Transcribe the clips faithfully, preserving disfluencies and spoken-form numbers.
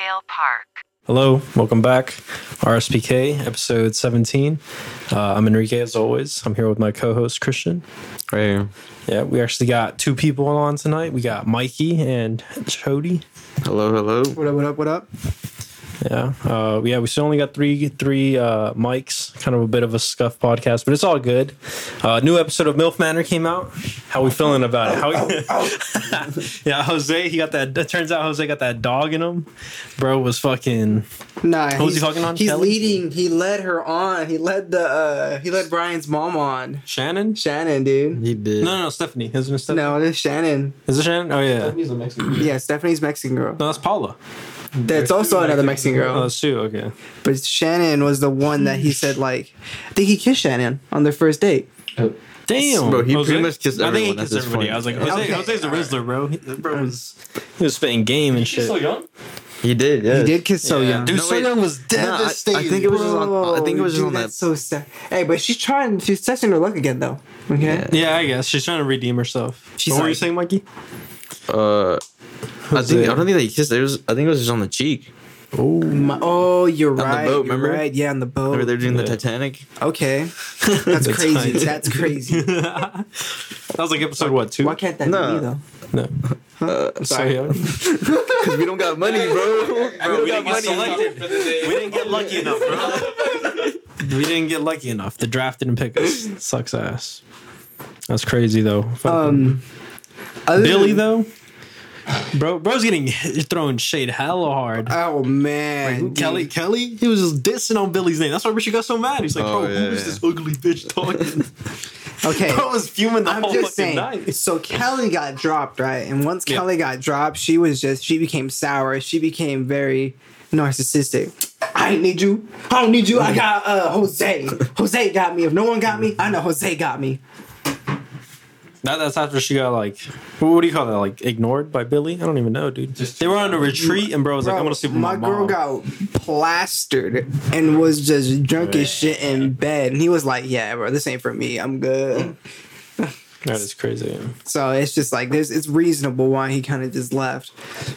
Scale Park. Hello, welcome back. R S P K, episode seventeen. Uh, I'm Enrique, as always. I'm here with my co-host, Christian. Right here. Yeah, we actually got two people on tonight. We got Mikey and Chody. Hello, hello. What up, what up, what up? Yeah, uh, yeah. We still only got three three uh, mics. Kind of a bit of a scuff podcast, but it's all good. Uh, new episode of MILF Manor came out. How we feeling about it? How we, yeah, Jose. He got that. It turns out Jose got that dog in him. Bro was fucking. Nah, Who was he he's- fucking on? He's Kelly? leading. He led her on. He led the. uh He led Brian's mom on. Shannon. Shannon, dude. He did. No, no, no, Stephanie. Isn't it Stephanie? No, it's Shannon. Is it Shannon? Oh yeah. Yeah, Stephanie's Mexican girl. No, that's Paula. That's also another Mexican Oh, girl. that's two. Okay. But Shannon was the one that he said like, I think he kissed Shannon on their first date. Damn, Bro, he Jose? pretty much kissed I think he everyone at kissed this everybody. point. I was like, Jose, Okay. Jose's a Rizzler, bro. He, bro was he was spitting game and shit. young? He did, yeah. He did kiss So Yeah. Young. Dude, No, So wait. Young was No, I- devastated. I think it was just on- I think it was just Dude, on that- that's so sad. Hey, but she's trying. She's testing her luck again, though. Okay. Yeah. Yeah, I guess she's trying to redeem herself. She's what were you like- saying, Mikey? Uh, I Was think it- I don't think they kissed. It was. I think it was just on the cheek. Oh, My, oh, you're the right. boat, you're remember? right. Yeah, on the boat. Remember they're doing Yeah. the Titanic. Okay. That's The crazy. Titanic. That's crazy. that was like episode what two? Why can't that No. be me, though? No, Uh, so young. because we don't got money, bro. Bro, we didn't get money. selected. We didn't get lucky enough, bro. We didn't get lucky enough. The draft didn't pick us. Sucks ass. That's crazy though. Fucking- Um, other Billy than- though, bro, bro's getting throwing shade hella hard. Oh man, Kelly, Kelly, he was just dissing on Billy's name. That's why Richard got so mad. He's like, Oh, bro, yeah, who's yeah. this ugly bitch talking? Okay, Bro was fuming the I'm whole just fucking saying. night. So Kelly got dropped, right? And once Yeah. Kelly got dropped, she was just she became sour. She became very narcissistic. I ain't need you. I don't need you. I got uh Jose. Jose got me. If no one got me, I know Jose got me. That, that's after she got like, what do you call that? Like ignored by Billy? I don't even know, dude. Just- they were on a retreat, and bro was like, Bro, I'm gonna sleep with my, my girl mom. got plastered and was just drunk as shit in bed. And he was like, yeah, bro, this ain't for me. I'm good. That is crazy. Yeah. So it's just like this. It's reasonable why he kind of just left.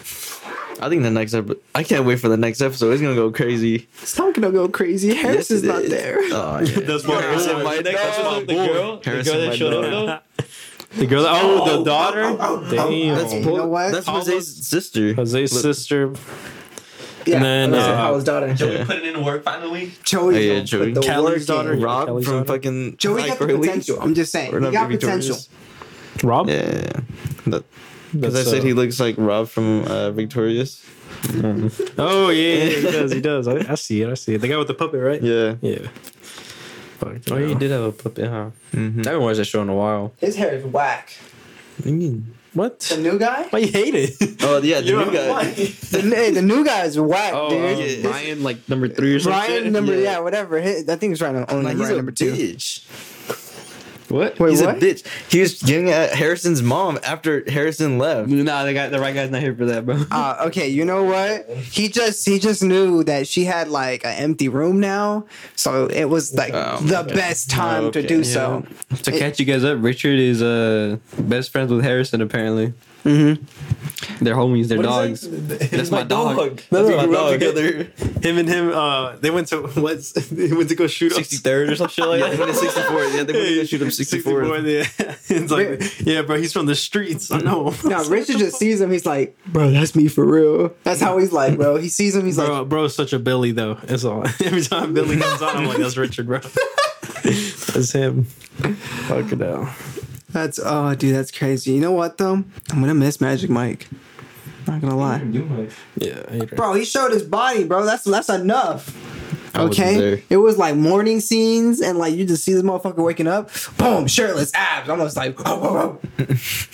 I think the next episode. I can't wait for the next episode. It's gonna go crazy. It's not gonna go crazy. Harris Yes, it is not is. there. Oh, yeah. That's my Harrison, boy. my That's dog. my The boy. girl, the Harrison, girl that my showed dog. up though. The girl, that, oh, the daughter. Damn. That's You Paul- know what? That's Paula's- Jose's sister. Jose's Look- sister. Yeah, then, that's uh, Paula's daughter. Joey Yeah. putting in work finally. Joey, Oh, yeah, put Joey. the Kelly's work in. daughter. Yeah, Rob Kelly's from daughter. fucking. Joey Hyper got the Elite. potential. I'm just saying, Or he not got Victorious. potential. Rob? Yeah, yeah, yeah. That, because I That's, said uh, he looks like Rob from uh, Victorious. Oh, yeah, yeah, he does. He does. I, I see it. I see it. The guy with the puppet, right? Yeah. Yeah. Fuck, Oh, you he know. did have a puppet, huh? Mm-hmm. I haven't watched that show in a while. His hair is whack. What? The new guy, Why you hate it? Oh yeah, the You new know guy. why? the, hey, the new guy is whack, Oh, dude. um, yeah. Ryan, like number three or something. Brian number Yeah. yeah, whatever. His, I think he's Ryan only Like, number, he's a number two. bitch. What? Wait, He's what? a bitch. He was getting at Harrison's mom after Harrison left. Nah, the guy, the right guy's not here for that, bro. Uh, okay, you know what? He just he just knew that she had like an empty room now, so it was like Oh, the okay. best time Okay, to do yeah. so. To catch you guys up, Richard is uh best friends with Harrison. Apparently, Mm-hmm. they're homies. They're What dogs. is that? That's my dog. No, That's no, my grew up dog. together. Him and him, uh, they went to what's they went to go shoot up sixty-third or some shit like Yeah, they that. went to sixty-four. Yeah, they went to go shoot him sixty-four. Yeah. It's like, yeah, bro, he's from the streets. I know. Now Richard just sees him. He's like, bro, that's me for real. That's how he's like, bro. He sees him. He's Bro, like, bro's such a Billy though. It's all every time Billy comes on, I'm like, that's Richard, bro. That's him. Fuck it out. that's oh, dude, that's crazy. You know what though? I'm gonna miss Magic Mike. Not gonna lie, Yeah, I hate her. bro. He showed his body, bro. That's that's enough. I wasn't Okay, there. it was like morning scenes, and like you just see this motherfucker waking up, boom, shirtless, abs. I'm just like, oh, oh, oh.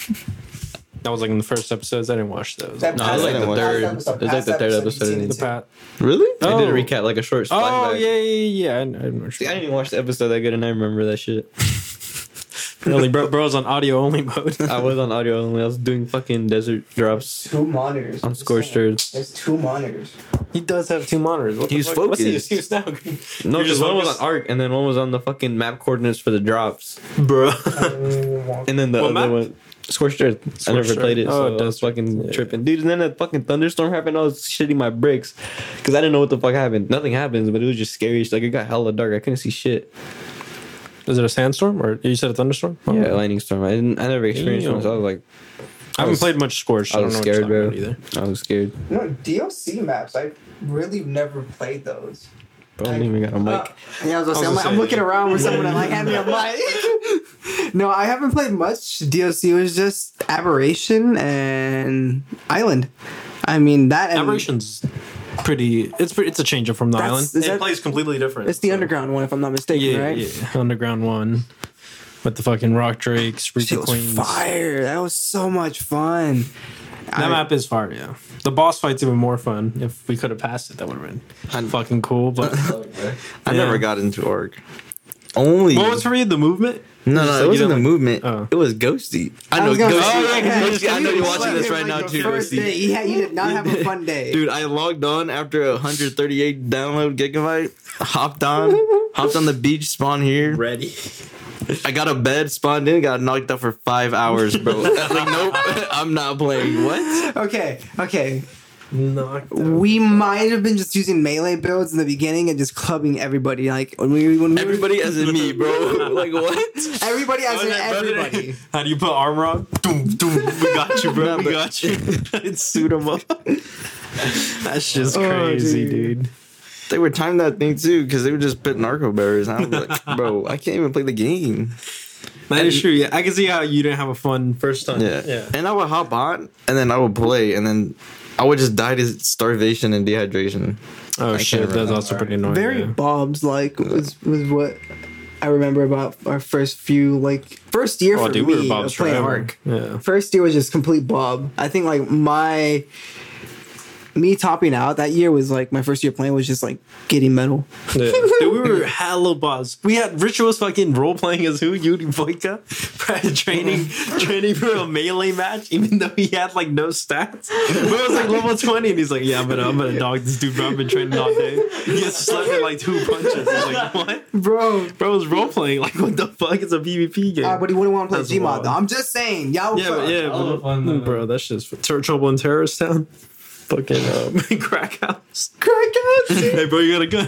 That was like in the first episodes. I didn't watch those. That No, past it's like the episode- third- past episode- it's like past the third episode you've in seen The too. Pat. Really? I Oh. did a recap, like a short Oh flashback. yeah, yeah, yeah. I, I didn't watch See, I it. didn't even watch the episode that good, and I remember that shit. Really, bro, bro's on audio only mode. I was on audio only. I was doing fucking desert drops Two monitors. on scorched earth. There's two monitors. He does have two monitors. What the He's fuck? What's the focused. excuse now? No, You're because just one was focused? on arc, and then one was on the fucking map coordinates for the drops, bro. and then the What other map? one. Scorched Earth. I Scorched never played Earth. it, Oh, so it I was does. fucking Yeah. tripping, dude. And then a fucking thunderstorm happened. I was shitting my bricks because I didn't know what the fuck happened. Nothing happens, but it was just scary. Like it got hella dark. I couldn't see shit. Is it a sandstorm or you said a thunderstorm? Oh. Yeah, lightning storm. I didn't. I never experienced Damn. one, so I was like, I haven't was- played much Scorched. I I don't was know what scared, you're bro. talking about either. I was scared. No, D L C maps. I really never played those. Bro, I didn't even got a mic. Uh, yeah, I was gonna say, I was I'm, gonna like, I'm say, looking around for someone to like hand me a mic. No, I haven't played much. D L C was just Aberration and Island. I mean that and Aberration's pretty. It's pretty. It's a change up from the That's- island. is It that- plays completely different. it's the so- underground one, if I'm not mistaken, Yeah, right? yeah. Underground one with the fucking Rock Drakes, Shit Reaper was Queens. fire. That was so much fun. That I- map is fire, yeah. The boss fight's even more fun. If we could have passed it, that would have been I- fucking cool. But I Yeah. never got into Orc. Only what was for you? The movement? no, Just no, like it you wasn't didn't the like- movement. Oh. It was Ghosty. I I know was gonna Ghosty. say, Oh, yeah, 'cause Ghosty, I know you're watching Slept this him right like now the too. First day, Ghosty. he, had, he did not have a fun day. Dude, I logged on after a one hundred thirty-eight download gigabyte. Hopped on, hopped on the beach, spawned here. Ready. I got a bed, spawned in, got knocked out for five hours, bro. I was like, nope, I'm not playing. What? Okay, okay. Knocked out. We might have been just using melee builds in the beginning and just clubbing everybody. Like when we when we were- Everybody as in me, bro. Like what? everybody as in Brother, everybody. How do you put armor on? Doom, doom. We got you, bro. Nah, we but- got you. It's suit 'em up. That's just Oh, crazy, dude. dude. They were timing that thing too because they would just put narco bearers. And I was like, bro, I can't even play the game. That is true. Yeah, I can see how you didn't have a fun first time. Yeah. yeah. And I would hop on and then I would play and then I would just die to starvation and dehydration. Oh I shit, can't that's remember. also pretty annoying. Very yeah. Bob's like was was what I remember about our first few like first year Oh, for dude, we were me Bob's of playing forever. Ark. Yeah. First year was just complete Bob. I think like my me topping out that year was like my first year playing was just like getting metal. Yeah. Dude, we were hella boss. We had Richard was fucking role playing as who? Yuri Boyka? training training for a melee match, even though he had like no stats. But it was like level twenty, and he's like, yeah, I'm gonna I'm gonna dog this dude, bro. I've been training all day. He gets slapped in like two punches. I was like, what? Bro. Bro was role playing. Like, what the fuck? It's a PvP game. Uh, but he wouldn't want to play That's Gmod wild. though. I'm just saying, y'all. yeah, but yeah, Hella but, fun, though. bro, that's just Tur- Trouble in Terrorist Town. Fucking um, crack house. Crack ass. Hey, bro, you got a gun.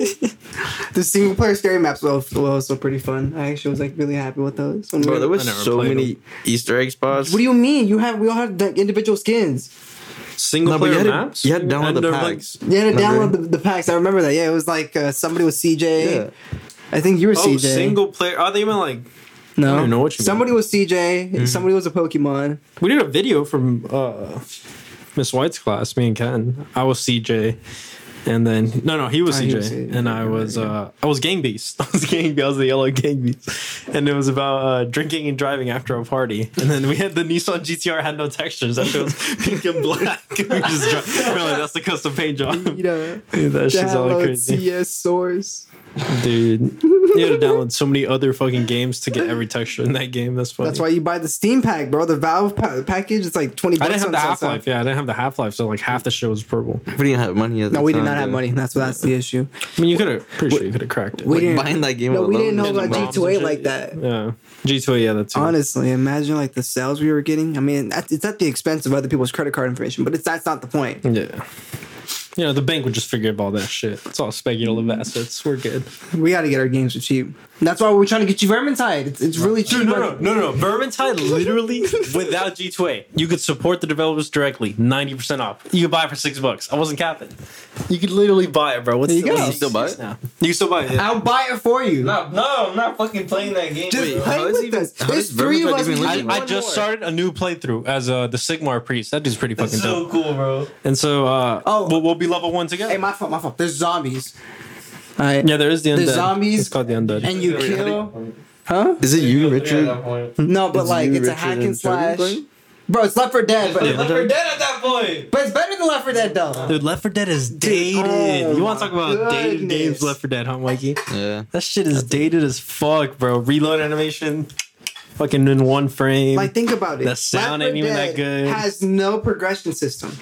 The single player scary maps were also, were also pretty fun. I actually was like really happy with those. When we Bro, were- there was I never so played many Easter egg spots. what do you mean? You have we all have the individual skins. Single No, but player you had to- maps. you had to download And the they're, like, packs. You had to download Remember? the, the packs. I remember that. Yeah, it was like uh, somebody was C J. Yeah. I think you were Oh, C J. single player. Are they even like? No, I don't even know what you mean. somebody was C J. Somebody was a Pokemon. We did a video from uh, Miss White's class. Me and Ken. I was C J, and then no, no, he was Oh, C he J, was C J. and I was uh, I was Gang Beast. I was Gang Beast. I was the yellow Gang Beast, and it was about uh, drinking and driving after a party. And then we had the Nissan G T R had no textures. That shit was pink and black. we just dri- really, that's the custom paint job. You know, Dude, that shit's all download crazy. C S source. Dude, you had to download so many other fucking games to get every texture in that game. That's funny. That's why you buy the Steam pack, bro. The Valve pa- package. It's like twenty I bucks. didn't have on the some Half Life. stuff. Yeah, I didn't have the Half Life, so like half the shit was purple. We didn't have money at the No, we did time, not have though. money. That's that's the issue. I mean, you could have. Pretty sure you could have cracked it. We Like, didn't. buying that game No, we alone, didn't know getting about the G bombs two A and shit. like that. Yeah, G two A. Yeah, that's Honestly, imagine like the sales we were getting. I mean, that's- it's at the expense of other people's credit card information, but it's that's not the point. Yeah. You know, the bank would just figure out all that shit. It's all speculative assets. We're good. We got to get our games for cheap. That's why we're trying to get you Vermintide. It's, it's really cheap. Dude, no, no, no, no. Vermintide, literally, without G two A, you could support the developers directly, ninety percent off. You could buy it for six bucks. I wasn't capping. You could literally buy it, bro. What's There you the- go. what's You the still buy excuse it? now? You can still buy it. Yeah. I'll buy it for you. No, no, I'm not fucking playing that game. Just Wait, play how is with even- us. how There's is three of Vermintide us. even We I, legal? need I one just more. started a new playthrough as uh, the Sigmar priest. That dude's pretty fucking so dope. cool, bro. And so, uh, Oh. we'll, we'll be level one together. Hey, my fault, my fault. There's zombies. All right. yeah, there is the undead. The zombies It's called the undead. And you Wait, how do kill. Huh? Is it you, At Richard? that point. No, but Is like you, it's a Richard, hack and and Jordan slash. playing? Bro, it's Left four Dead, but, Left four Dead at that point. but it's better than Left four Dead though. Dude, Left four Dead is dated. oh you want to my talk about dated goodness. games? Left four Dead, huh, Mikey? Yeah. That shit is dated as fuck, bro. Reload animation, fucking in one frame. Like think about it. The sound Left ain't four even that Dead good. Has no progression system.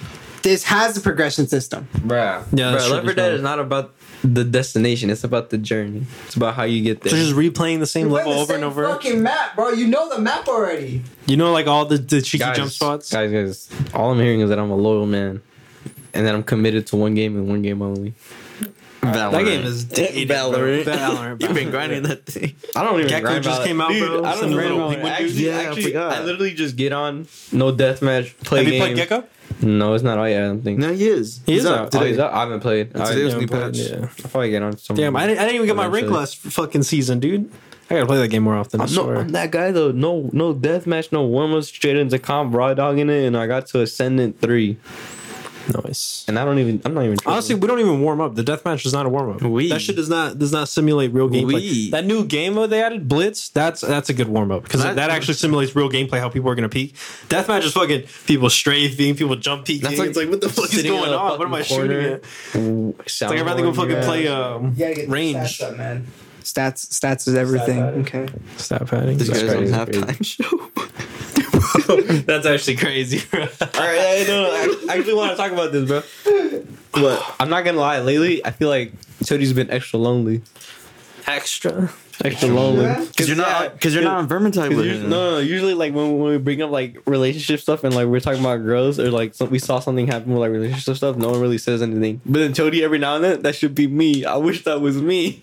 this has a progression system. Bruh. Yeah, that's Bruh, true, Left four that's Dead true. is not about the destination. It's about the journey. It's about how you get there. So just replaying the same level over and over. Fucking map, bro. You know the map already. You know, like all the, the cheeky guys, jump spots. Guys, guys, all I'm hearing is that I'm a loyal man. And that I'm committed to one game and one game only. Valorant. That game is dated, bro. Valorant. Valorant. You've been grinding that thing. I don't even Gecko grind just Valorant. came out, Dude, bro. I don't Some grind little Valorant. penguin Actually, dude. Yeah, I actually, forgot. I literally just get on, no deathmatch, play Have game. you played Gecko? No, it's not out yet, I don't think. No, he is. He He's is up out. Oh, today. he's out? I haven't played. I, Today's Yeah, new but- patch. yeah. I'll probably get on some. Damn, I didn't, I didn't even get my rank Eventually. last fucking season, dude. I gotta play that game more often. I I'm, no, swear. I'm that guy though. No, no deathmatch, no warm up, straight into comp, raw dogging it, and I got to Ascendant three. Nice. And I don't even. I'm not even. Honestly, we don't even warm up. The deathmatch is not a warm up. We. That shit does not does not simulate real gameplay. We. That new game mode they added, Blitz, that's that's a good warm up because that, That- actually simulates real gameplay. How people are gonna peek. Deathmatch is fucking people strafing, people jump peeking. That's like- it's like what the fuck is sitting in going a on? What am I fucking shooting corner. at? It's like I'd rather go fucking play um, You gotta get the range. stats up, man. Stats, stats is everything. Okay. Stat padding. This That's guy's on crazy. halftime show. That's actually crazy, bro. All right, I, no, no, I actually want to talk about this, bro. But I'm not gonna lie. Lately, I feel like Chody's been extra lonely. Extra. Extra lonely. Because you're not, because you're not on Vermintide with Usually, him. no, no, usually like when, when we bring up like relationship stuff and like we're talking about girls or like some, we saw something happen with like relationship stuff, no one really says anything. But then Chody every now and then, that should be me. I wish that was me.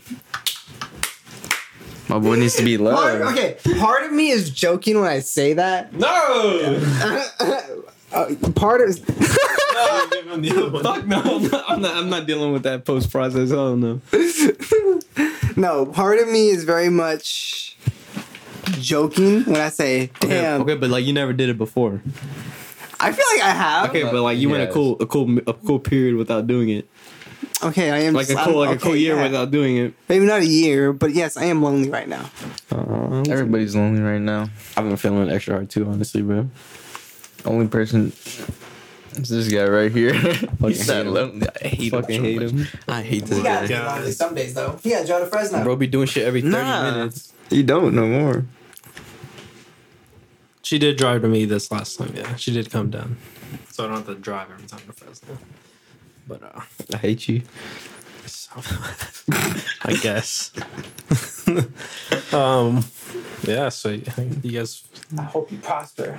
My boy needs to be Part, loved. okay, part of me is joking when I say that. No. Uh, part of Fuck no, I'm not, I'm not. I'm not dealing with that post process. Oh no. no, part of me is very much joking when I say, "Damn." Okay, but like you never did it before. I feel like I have. Okay, but like you went a Yes. cool, a cool, a cool period without doing it. Okay, I am Like a I'm- cool, like a okay, cool year yeah. without doing it. Maybe not a year, but yes, I am lonely right now. Uh, Everybody's lonely right now. I've been feeling it extra hard too, honestly, bro. Only person is this guy right here. He's hate that him. lonely. I hate Fucking him. so hate much. him. I hate this He got to be guy. lonely some days though. He got to join the Fresno. Bro, be doing shit every thirty Nah, minutes. you don't no more. She did drive to me this last time. Yeah, she did come down, so I don't have to drive every time to Fresno. But uh, I hate you. so, I guess. um, yeah. So you guys, I hope you prosper.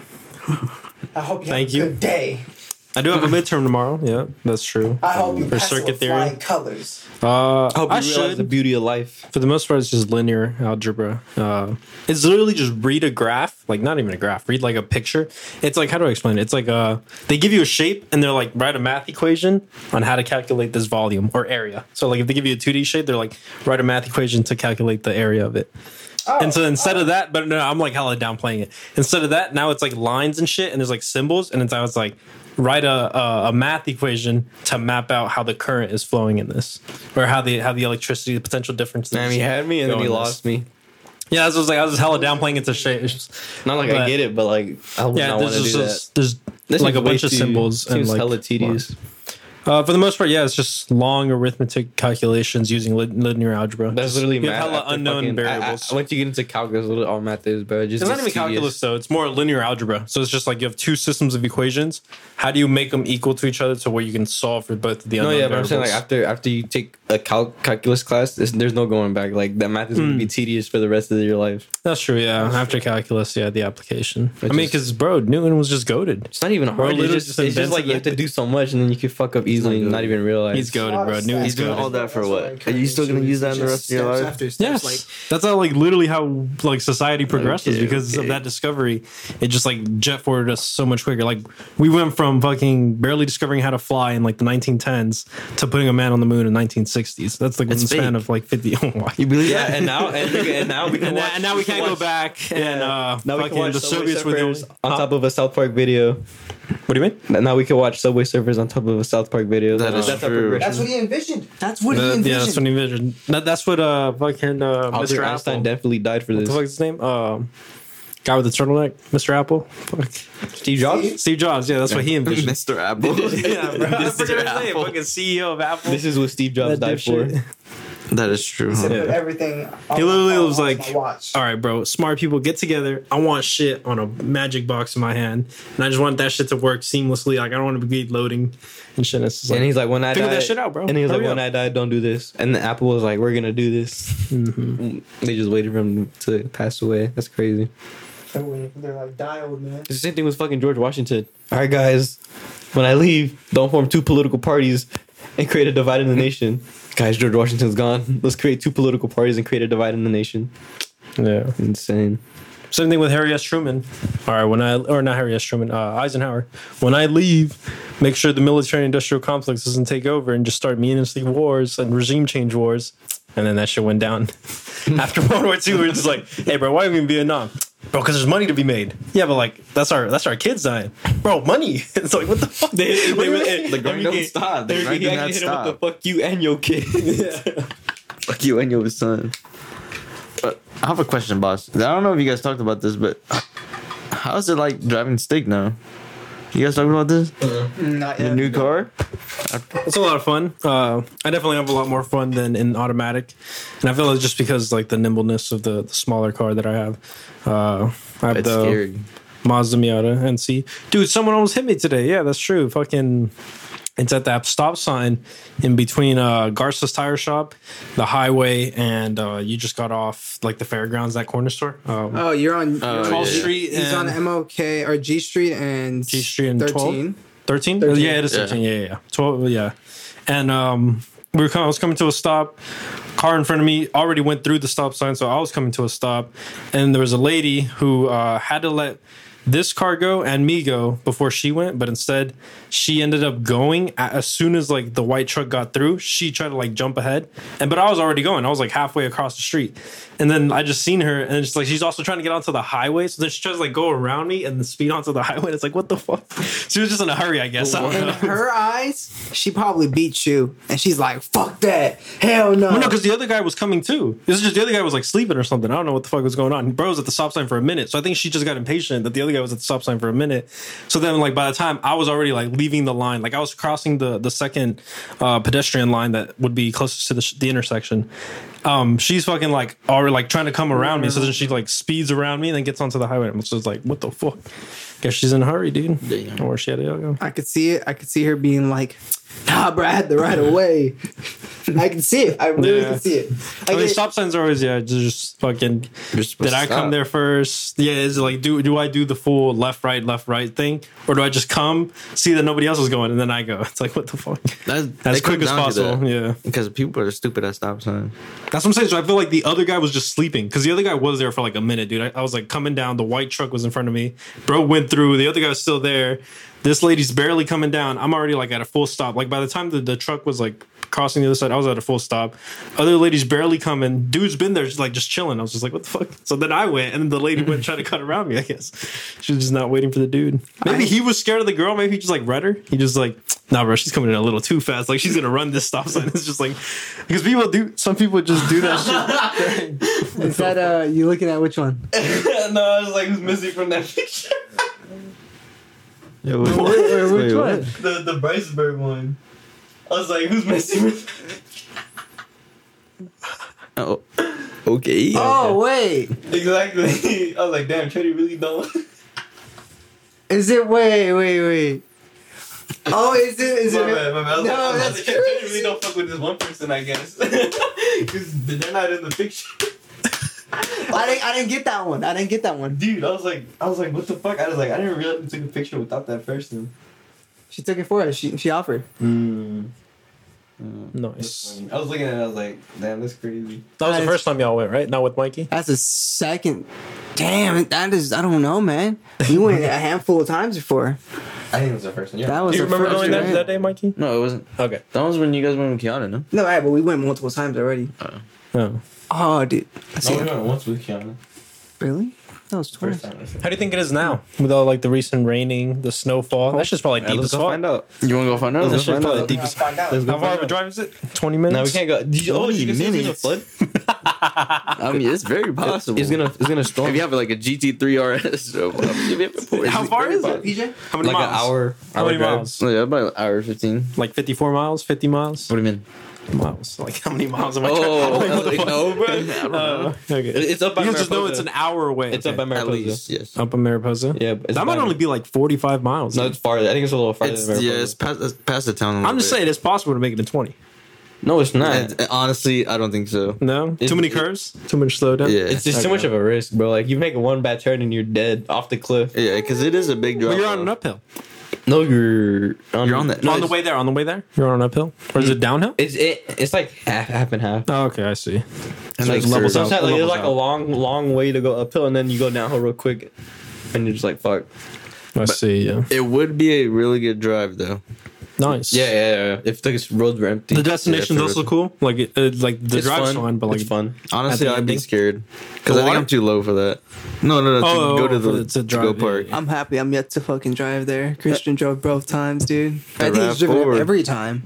I hope you Thank have a you. good day. I do have a midterm tomorrow. Yeah, that's true. I hope you For pass circuit with theory. flying colors. Uh, I hope you I realize should. the beauty of life. For the most part, it's just linear algebra. Uh, it's literally just read a graph, like not even a graph, read like a picture. It's like, how do I explain it? It's like uh, they give you a shape and they're like, write a math equation on how to calculate this volume or area. So like if they give you a two D shape, they're like, write a math equation to calculate the area of it. and so instead of that, but no, I'm like hella downplaying it. Instead of that, now it's like lines and shit, and there's like symbols, and it's, I was like, write a, a a math equation to map out how the current is flowing in this, or how the how the electricity, the potential differences. Damn, he had me and then go he in lost this. me. Yeah, that's what I was like. I was just hella downplaying it to shit. It's just- Not like I But- get it, but like I would Yeah, not want there's to just do that. this- there's This like a seems way bunch of too- symbols and seems like hella tedious. Uh, for the most part, yeah, it's just long arithmetic calculations using li- linear algebra. That's Just- literally you have math. hella after unknown fucking- I- variables. I, once you get into calculus, literally all math is, bro. It just It's not gets even tedious. calculus though. It's more linear algebra. So it's just like you have two systems of equations. How do you make them equal to each other to where you can solve for both of the No, unknown yeah, but I'm saying like variables? after after you take a cal- calculus class, there's, there's no going back. Like that math is going to Hmm. be tedious for the rest of your life. That's true. Yeah, after calculus, yeah, the application. I Which mean, is- because bro, Newton was just goaded. It's not even Bro, hard. literally It's just, just it's just like you have to invented do so much, and then you can fuck up easily and good. not even realize. He's goaded, bro. Newton's He's doing goaded. all that for what? Are you still gonna use that in the rest of your life? After steps, Yes, like that's how like literally how like society progresses Okay, because okay. of that discovery. It just like jet forwarded us so much quicker. Like we went from fucking barely discovering how to fly in like the nineteen tens to putting a man on the moon in nineteen sixties. That's like in the It's span fake. of like fifty. Oh my. You believe Yeah, that? and now and, and now we can And, watch, and now we can't can go watch- back and uh, Now we can fucking watch the Subway Soviets were the only. Surfers on top of a South Park video. What do you mean? Now we can watch Subway Surfers on top of a South Park video. That is That's our true. progression. that's what he envisioned. That's what he Uh, envisioned. yeah, that's what he envisioned. That, that's what uh fucking uh, Albert Mister Einstein Apple. definitely died for What this. the fuck is his name? Um, guy with the turtleneck, Mister Apple. Fuck. Steve Jobs. Steve Jobs. Yeah, that's what he envisioned. Mister Apple. yeah, bro. I Mister forgot his name. Apple. Fucking C E O of Apple. This is what Steve Jobs That died for. dipshit. That is true. He said, Huh? put Yeah. everything. On He literally my, was on like, my watch. all right, bro, smart people get together. I want shit on a magic box in my hand, and I just want that shit to work seamlessly. Like I don't want to be loading and shit. It's just like, And he's like, when I figure die, that shit out, bro. And he was like, Hurry when up. I die, don't do this. And the Apple was like, we're gonna do this. Mm-hmm. They just waited for him to pass away. That's crazy. They're like, die, old man. It's the same thing with fucking George Washington. All right, guys, when I leave, don't form two political parties and create a divide in the nation. Guys, George Washington's gone. Let's create two political parties and create a divide in the nation. Yeah. Insane. Same thing with Harry S. Truman. All right, when I or not Harry S. Truman, uh, Eisenhower. When I leave, make sure the military-industrial complex doesn't take over and just start meaningless wars and regime change wars. And then that shit went down. After World War Two, we we're just like, hey, bro, why are we in Vietnam? Bro, because there's money to be made. Yeah, but like that's our that's our kids dying, bro. Money. It's like what the fuck? They, they, What do you they, mean? The grind don't stop. The He grind actually did not hit him with the stop. fuck you and your kid. Fuck you and your son. But I have a question, boss. I don't know if you guys talked about this, but how is it like driving stick now? You guys talking about this? Not Your yet. new car? It's a lot of fun. Uh, I definitely have a lot more fun than in automatic, and I feel it's just because like the nimbleness of the, the smaller car that I have. Uh, I have It's the scary. Mazda Miata N C. Dude, someone almost hit me today. Yeah, that's true. Fucking, it's at that stop sign in between uh, Garza's Tire Shop, the highway, and uh, you just got off like the fairgrounds, that corner store. Um, Oh, you're on Oh, you're on- twelfth Street He's on and- M O K or G Street and G Street and thirteen. thirteen? thirteen. Yeah, it is Yeah. thirteen. Yeah, yeah, yeah. twelve, yeah. And um, we were coming, I was coming to a stop. Car in front of me already went through the stop sign, so I was coming to a stop. And there was a lady who uh, had to let this car go and me go before she went, but instead she ended up going a- as soon as like the white truck got through. She tried to like jump ahead, and but I was already going. I was like halfway across the street, and then I just seen her, and it's like she's also trying to get onto the highway. So then she tries to like go around me and then speed onto the highway. And it's like what the fuck? She was just in a hurry, I guess. I don't In know. her eyes, she probably beat you, and she's like, "Fuck that, hell no." Well, no, because the other guy was coming too. This is just the other guy was like sleeping or something. I don't know what the fuck was going on. Bro was at the stop sign for a minute, so I think she just got impatient that the other guy was at the stop sign for a minute. So then, like by the time I was already like leaving the line, like I was crossing the the second uh, pedestrian line that would be closest to the, sh- the intersection. Um, she's fucking like already like trying to come around me, so then she like speeds around me and then gets onto the highway. I'm just like, what the fuck? Guess she's in a hurry, dude. Damn. Or she had to go. I could see it. I could see her being like, "Nah, bro, I had the right of way." I can see it. I really Yeah. can see it. I I mean, get- stop signs are always yeah, just fucking. You're supposed Did to I come stop. there first? Yeah, is it like do do I do the full left right left right thing, or do I just come see that nobody else is going and then I go? It's like what the fuck? That's, As it quick comes as down to possible. that. Yeah, Because people are stupid at stop signs. that's what I'm saying. So I feel like the other guy was just sleeping because the other guy was there for like a minute, dude. I, I was like coming down. The white truck was in front of me. Bro went through. The other guy was still there. This lady's barely coming down. I'm already like at a full stop. Like by the time the, the truck was like crossing the other side, I was at a full stop. Other lady's barely coming. Dude's been there just like just chilling. I was just like, what the fuck? So then I went, and then the lady went and tried to cut around me. I guess she was just not waiting for the dude. Maybe I- he was scared of the girl. Maybe he just like read her. He just like, nah, bro, she's coming in a little too fast. Like she's gonna run this stop sign. It's just like because people do. Some people just do that shit. Is that uh? You looking at which one? No, I was like, who's missing from that picture? Yo, Wait, wait, which wait, one? what? The the Bryceberg one. I was like, who's missing with Oh, okay. Oh wait, Exactly. I was like, damn, Teddy really don't. is it? Wait, wait, wait. Oh, is it? Is My it? bad, my bad. I was No, like, I was that's like, Teddy really crazy. don't fuck with this one person, I guess. Because they're not in the picture. I didn't. I didn't get that one. I didn't get that one. Dude, I was like, I was like, what the fuck? I was like, I didn't realize we took a picture without that person. She took it for us. She she offered. Mm. Nice. I was looking at it, I was like, damn, that's crazy. That was the Nice. first time y'all went, right? Not with Mikey. That's a second. Damn, that is. I don't know, man. We went a handful of times before. I think it was the first one. Yeah. That was Do you the remember first going there one. that day, Mikey? No, it wasn't. Okay. That was when you guys went with Kiana, no? No, right, but we went multiple times already. No. Oh, dude. I No, see. we went once with Kiana. Really? That was twice. First time. I think. How do you think it is now with all like the recent raining, the snowfall? That's just probably Yeah, deep let's as go fuck. find out. You want to go find out? That Let's shit's find probably out. deep as Find out. Let's go How far find of a out. drive is it? Twenty minutes. No, we can't go. Did you, oh, you can see it's gonna minutes. flood. I mean, it's very possible. It's gonna, it's gonna storm. If you have like a G T three R S, so, How far is it? P J? How many like miles? an hour. How hour many drive. miles? Oh, yeah, about an hour fifteen. Like fifty-four miles, fifty miles. What do you mean? Miles. Like how many miles am I? Oh, trying- like, no, bro. I don't know. Uh, okay. It's up by You just know Mariposa. it's an hour away. It's okay. up by At Mariposa. least, yes. Up in Mariposa. Yeah, but it's that might by- only be like forty-five miles. No, it's farther. I think it's a little farther It's, than yeah, Mariposa. it's past, it's past the town. a I'm little just bit. saying it's possible to make it in twenty. No, it's not. And- and honestly, I don't think so. No, It- too many it- curves, too much slowdown. Yeah. It's just too Okay. much of a risk, bro. Like you make one bad turn and you're dead off the cliff. Yeah, because it is a big drop. But you're on off. an uphill. No, you're on, You're on the- no, on the it's- way there, on the way there, you're on an uphill, or is it downhill? It's it. It's like half, half and half. Oh, okay, I see. And Like like levels sometimes out. like, there's Levels like a out. long, long way to go uphill, and then you go downhill real quick, and you're just like, fuck. I see. Yeah, it would be a really good drive though. nice. Yeah, yeah, yeah. If the roads were empty, The destination's Yeah, also for- cool. Like, it, it, like the it's drive's fun, fun, but like it's fun. Honestly, At the I'd be ending? scared because The I think water? I'm too low for that. No, no, no. To Oh, go to for the the- to to drive, go yeah, park. yeah. I'm happy I'm yet to fucking drive there. Christian drove both times, dude. I The think he's driven RAV4. every time.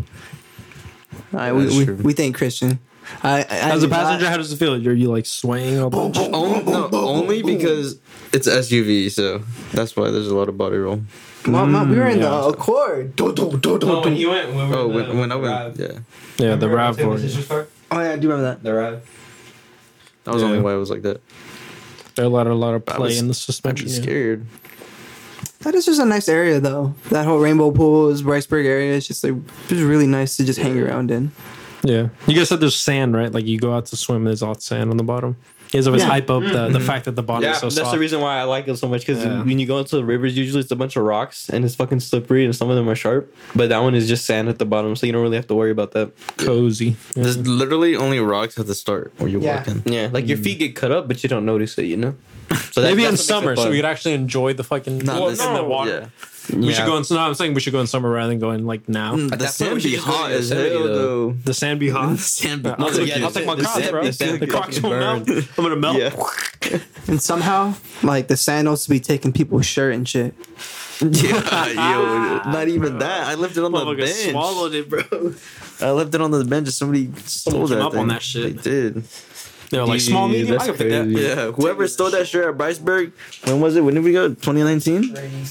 All right, we, That's we, true. we thank Christian. I, I, as I a do not- passenger, how does it feel? Are you like swaying a bunch? Only, no, only because it's S U V, so that's why there's a lot of body roll. My- my- we were in yeah. the Accord. Do, do, do, do, No, when do. he went, when we were Oh, in when, the when I went, Rav. yeah, Yeah, the Remember Rav Taylor four. Sister's car? Oh yeah, I do remember that. The Rav. that was Yeah. only why I was like that. There are a lot, a lot of I play was- in the I'd suspension. be Yeah. scared. That is just a nice area though. That whole Rainbow Pools, Bryceburg area is just like just really nice to just hang around in. Yeah, you guys said there's sand, right? Like you go out to swim, there's all sand on the bottom. You guys always Yeah. hype up the, the fact that the bottom Yeah, is so that's soft. the reason why I like it so much. Because Yeah. when you go into the rivers, usually it's a bunch of rocks and it's fucking slippery, and some of them are sharp. But that one is just sand at the bottom, so you don't really have to worry about that. Cozy. Yeah. There's literally only rocks at the start where you Yeah. walk in. Yeah, like your feet get cut up, but you don't notice it. You know. So that- Maybe in that's what makes it summer, so fun. we could actually enjoy the fucking Not well, this- in the water. Yeah. We Yeah. should go in. No, I'm saying we should go in summer rather than going like now. The That's why sand we should be just go hot to as hell Yosemite, though. though. The sand be hot. The sand be I'll No, take, yeah, I'll the take my sand- the Crocs, sand- bro. the sand The be Crocs fucking will melt. burned. I'm gonna melt. Yeah. And somehow, like the sand also be taking people's shirt and shit. Yeah, yo, not even that. I left it on the Motherfucker bench. swallowed it, bro. I left it on the bench and somebody stole came that up thing. on that shit. They did. They're like small, Dude, medium. I that's can fit that. crazy. Yeah, whoever stole that shirt at Bryceburg, when was it? When did we go? twenty nineteen?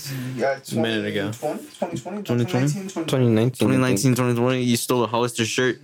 A minute ago. twenty twenty, twenty twenty? twenty nineteen. twenty nineteen, twenty twenty, you stole a Hollister shirt.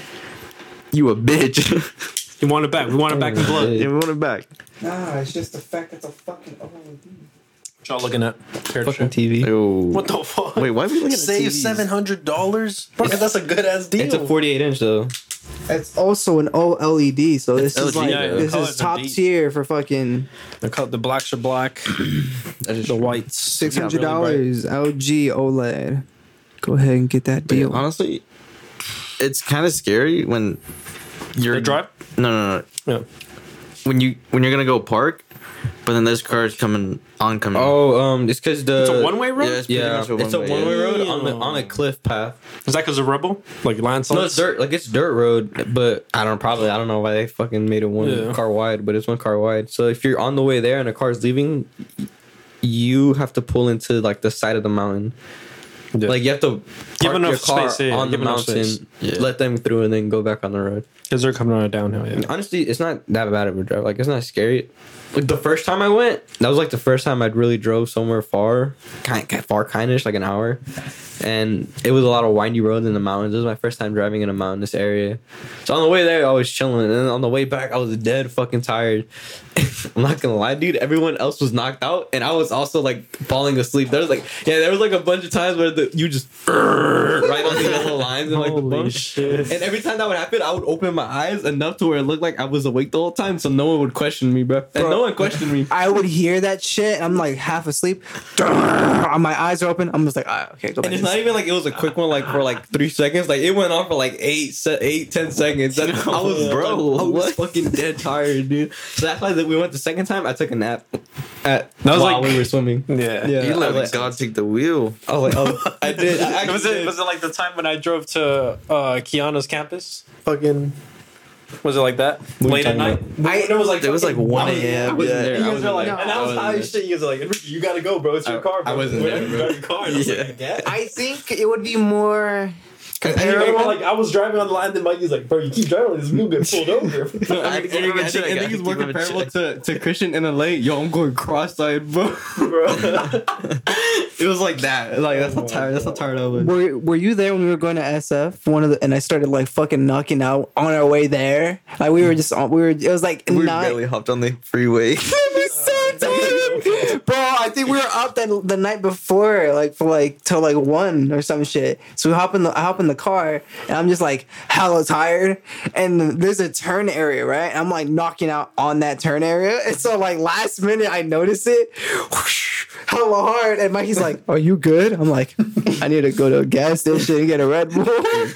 You a bitch. You want it back. We want it back in blood. Yeah, we want it back. Nah, it's just the fact that it's a fucking O L E D. What y'all looking at? Pair of Fucking shit. T V. Yo. What the fuck? Wait, why are we looking at Save T Vs? seven hundred dollars? Bro, that's a good ass deal. It's a forty-eight inch though. It's also an O L E D, so this It's is L G, like yeah, this colors is are top deep. tier for fucking the, co- the blacks are black. the whites. six hundred dollars L G OLED. Go ahead and get that But yeah, deal. honestly, it's kind of scary when you're The drive? No, no, no. Yeah. When you when you're gonna go park, but then there's cars coming oncoming. Oh, um, it's because the It's a one way road? Yeah, it's pretty Yeah, much a it's a one-way, one-way yeah. road on the on a cliff path. Is that because of Rebel? Like landslides? No, it's dirt. Like it's dirt road, but I don't probably I don't know why they fucking made it one Yeah. car wide, but it's one car wide. So if you're on the way there and a car's leaving, you have to pull into like the side of the mountain. Yeah. Like you have to Give park enough your car space, yeah, on the give enough mountain, space. Yeah. let them through, and then go back on the road. Because they're coming on a downhill, yeah. Honestly, it's not that bad of a drive. Like it's not scary. Like the first time I went, that was like the first time I'd really drove somewhere far, kind far, kindish, like an hour, and it was a lot of windy roads in the mountains. This was my first time driving in a mountainous area. So on the way there, I was chilling, and then on the way back, I was dead fucking tired. I'm not gonna lie, dude. Everyone else was knocked out, and I was also like falling asleep. There was like, yeah, there was like a bunch of times where the, you just right on the yellow lines and like the Holy bumps. shit. And every time that would happen, I would open my eyes enough to where it looked like I was awake the whole time, so no one would question me, bro. And Bro. no one questioned me. I would hear that shit. I'm like half asleep. My eyes are open. I'm just like, ah, okay, go back. And it's to not even like it was a quick one, like for like three seconds. Like it went on for like eight, se- eight, ten seconds. And I was, Bro, I was what? fucking dead tired, dude. So that's why that we went the second time. I took a nap at That was while like- we were swimming. Yeah. Yeah. You I let was like- God take the wheel. I was like, oh, I did. I actually was it did. was it like the time when I drove to uh Kiana's campus? Fucking was it like that? What are you Late at talking night? I- it was like It was like fucking- one I was- a.m. I wasn't Yeah. there. I You guys wasn't were like, there. and I I was wasn't tired there. as shit. You guys are like, "Enrique, you gotta go, bro. It's your I- car. Bro. I wasn't Wait, there, you bro. drive your car. And I was Yeah. like, I guess. I think it would be more comparable. Like I was driving on the line, then Mikey's like, "Bro, you keep driving like this, we'll get pulled over." I think, I think, I think, I think it's more comparable to, to Christian in L A. Yo, I'm going cross-eyed, bro. It was like that. Like that's how tired. That's how tired I was. Were Were you there when we were going to S F? One of the and I started like fucking knocking out on our way there. Like we were just on. We were. It was like We nine. barely hopped on the freeway. So tired. Bro, I think we were up that the night before, like for like till like one or some shit. So we hop in the I hop in the car and I'm just like hella tired. And there's a turn area, right? And I'm like knocking out on that turn area. And so like last minute I notice it. Whoosh, hella hard. And Mikey's like, "Are you good?" I'm like, "I need to go to a gas station and get a Red Bull."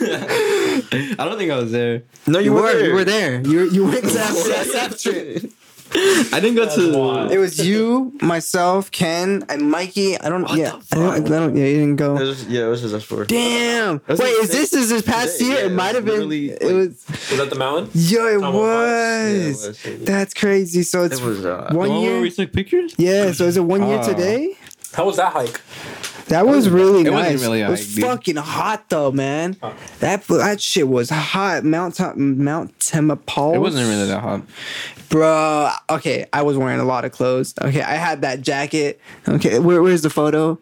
I don't think I was there. No, You were, you were there. You you went to that S F trip. I didn't go to. wild. It was you, myself, Ken, and Mikey. I don't. yeah, I don't, I don't. Yeah, you didn't It go. was, yeah, it was just us four. Damn. was Wait, the is same- this is this past today, year? yeah, It might have been. literally, It like- was. Was that the mountain? Yo, it Tom was. Vibes. Yeah, it was, yeah. That's crazy. So it's It was uh, one The one where year. we took pictures. Yeah. So is it one year Ah. today? How was that hike? That was really it nice. wasn't really a it was hike, dude. fucking hot though, man. That that shit was hot. Mount Tem- Mount Temapal. It wasn't really that hot. Bro, okay, I was wearing a lot of clothes. Okay, I had that jacket. Okay, where, where's the photo?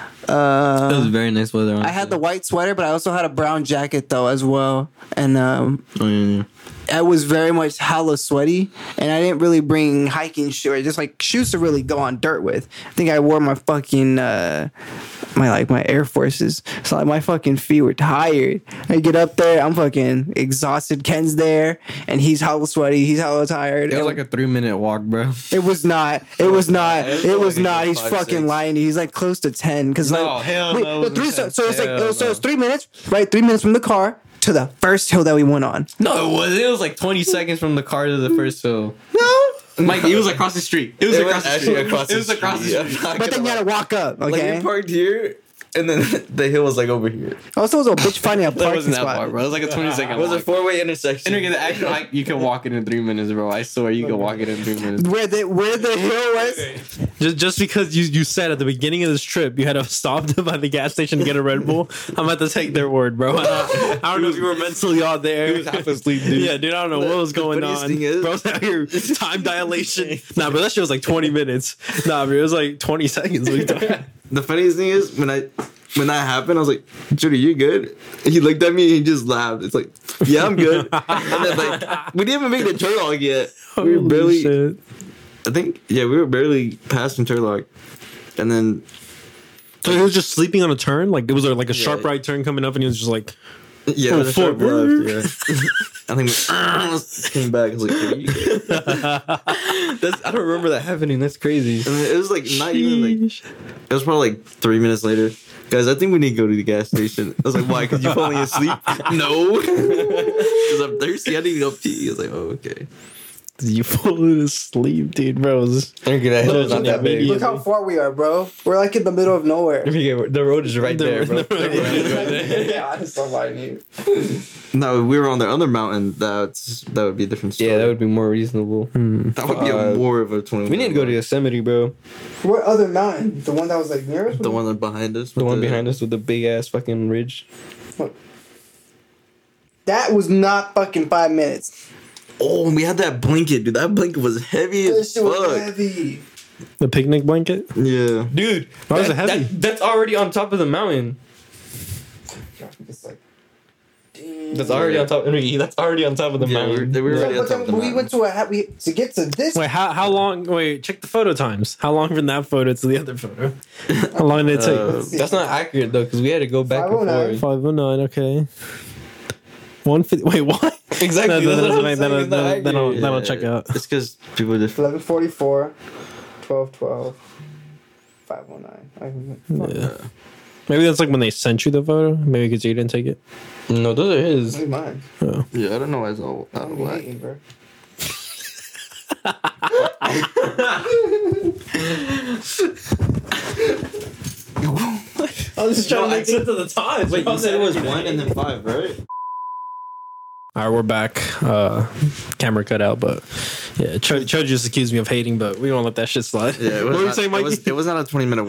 Uh, It was very nice weather. I had the white sweater, but I also had a brown jacket though as well, and um, Oh, yeah, yeah. I was very much hella sweaty, and I didn't really bring hiking shoes, just like shoes to really go on dirt with. I think I wore my fucking uh, my like my Air Forces, so like my fucking feet were tired. I get up there, I'm fucking exhausted. Ken's there, and he's hella sweaty. He's hella tired. It was like a three minute walk, bro. It was not. It was not. It was It was like not. He's five, fucking six. lying. He's like close to ten. Because No, like, hell wait, no, it no, wasn't three, so, ten. so it's like Hell so no. it's three minutes, right? Three minutes from the car to the first hill that we went on. No, it was. It was like twenty seconds from the car to the first hill. No, Mike, it was across the street. It was It across was the actually street. across the It was across the street, yeah. street. but then you had to walk up. like Okay. we parked here, and then the hill was like over here. Also, it was a bitch finding a That parking wasn't that spot. far, bro. It was like a twenty second It was a walk. four way intersection. And again, the actual hike, you can walk it in three minutes, bro. I swear you can walk it in three minutes. Where the where the hill was. Just just because you, you said at the beginning of this trip you had to stop by the gas station to get a Red Bull, I'm about to take their word, bro. I don't, I don't know if you were mentally all there. He was half asleep, dude. Yeah, dude, I don't know what was The going funniest on. thing is- Bro's out here time dilation. Nah, bro, that shit was like twenty minutes. Nah, bro, it was like twenty seconds. What are you talking- The funniest thing is when I when that happened, I was like, "Judy, you good?" And he looked at me and he just laughed. It's like, "Yeah, I'm good." And then like we didn't even make the turlock yet. We were Holy barely. shit. I think yeah, we were barely passing turlock, and then So he was just sleeping on a turn? Like it was like a sharp Yeah. right turn coming up and he was just like, yeah, Oh, the sharp fuck. left. Yeah, I think we came back. I was like, "Are you good?" That's, I don't remember that happening. That's crazy. And then it was like not even like Sheesh. it was probably like three minutes later. Guys, I think we need to go to the gas station. I was like, why? Because you falling asleep? No. Because I'm thirsty. I need to go pee. I was like, oh, okay. You falling asleep, dude, bro. This- Okay, that hill is not that big. Look how far we are, bro. We're like in the middle of nowhere. The road is right The- there, bro. the road is right there. Yeah, I just don't like you. No, we were on the other mountain. That's that would be a different story. Yeah, that would be more reasonable. that would be a uh, more of a twenty. We need to go to Yosemite, bro. What other mountain? The one that was like near us? the one that behind us. The one behind us with the big ass fucking ridge. That was not fucking five minutes. Oh, we had that blanket, dude. That blanket was heavy This as shit was fuck. heavy. The picnic blanket? Yeah. Dude, Why was that- it heavy? that- that's already on top of the mountain. It's like, That's already on top. Enrique, that's already on top of the Yeah, we were, mountain. they were So, already on but top then of the we mountain. went to a ha- we to get to this. Wait, how how long? Wait, check the photo times. How long from that photo to the other photo? How long did it take? Uh, That's not accurate though, because we had to go back and five oh nine. forth. Five oh nine. Okay. One fifty. Wait, what? Exactly. No, That's no, what I'm no, saying, no, it's not no, accurate. then I'll- then I'll Yeah, check out. It's because people just. eleven forty-four, twelve twelve, five oh nine. Yeah. Maybe that's like when they sent you the photo. Maybe because you didn't take it. No, those are his. Look at mine. Oh. Yeah, I don't know why it's all out of I'm whack. hating, bro. I was just trying to make sense of the times. Wait, you said it was one and then five, right? All right, we're back. Uh, camera cut out, but yeah, Cho, Cho just accused me of hating, but we won't let that shit slide. Yeah, it was what were you not, saying, it Mikey? was, it was not a twenty minute walk.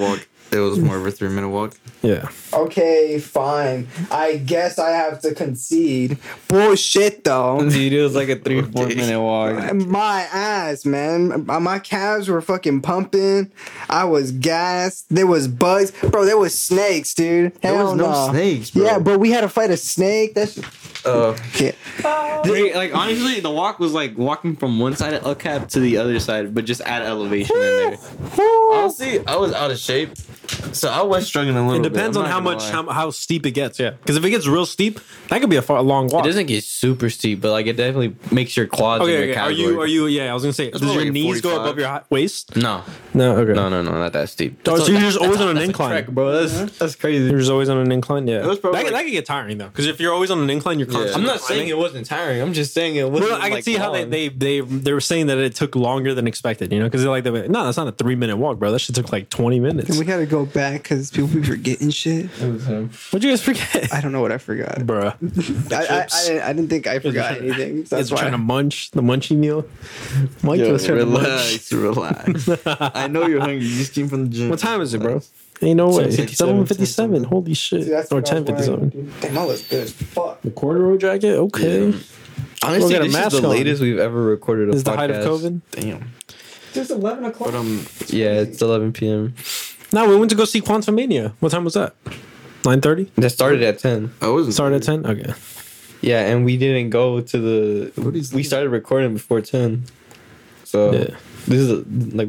It was more of a three minute walk. Yeah. Okay, fine. I guess I have to concede. Bullshit, though. Dude, it was like a three, four minute walk. My ass, man. My calves were fucking pumping. I was gassed. There was bugs. Bro, there was snakes, dude. There Hell was no no. snakes, bro. Yeah, but we had to fight a snake. That's Uh, yeah. Dude, like honestly, the walk was like walking from one side of El Cap to the other side, but just add elevation in there. Honestly, I was out of shape, so I was struggling a little It bit. depends I'm on not how gonna much lie. how, how steep it gets. Yeah, because if it gets real steep, that could be a, far, a long walk. It doesn't get super steep, but like it definitely makes your quads. and Okay, your okay. Are calves you? work. Are you? Yeah, I was gonna say. That's Does your probably knees go forty-five. above your hi- waist? No, No. Okay. no, no, no, not that steep. Oh, so you're just always on an That's a incline, trek, bro. That's that's crazy. You're just always on an incline. Yeah, It was probably that, could- like- that could get tiring though. Because if you're always on an incline, you're constantly. I'm not saying it wasn't tiring. I'm just saying it wasn't. Well, I can like, see how they, long. they they they were saying that it took longer than expected. You know, because they're like, they were, no, that's not a three minute walk, bro. That shit took like twenty minutes. And we gotta go back because people be forgetting shit. It was him. What'd you guys forget, I don't know what I forgot. bruh? I, I, I, didn't, I didn't think I forgot anything. So It's that's trying to why. munch the munchy meal. Mike Yo, was trying to munch. relax, relax. I know you're hungry. You just came from the gym. What time is it, bro? Ain't no way. seven seven fifty-seven. Holy shit. See, that's Or what I ten was wearing, fifty-seven. dude. Damn, I look good as fuck. The corduroy jacket? Okay. Yeah. Honestly, got a this mask is the on. latest we've ever recorded a This is podcast. the height of COVID? Damn. It's eleven o'clock. But um, Yeah, it's eleven p.m. No, we went to go see Quantum Mania. What time was that? nine thirty? That started at ten. I wasn't. Started at ten? Okay. Yeah, and we didn't go to the. What is we this? started recording before ten. So Yeah. this is a, like.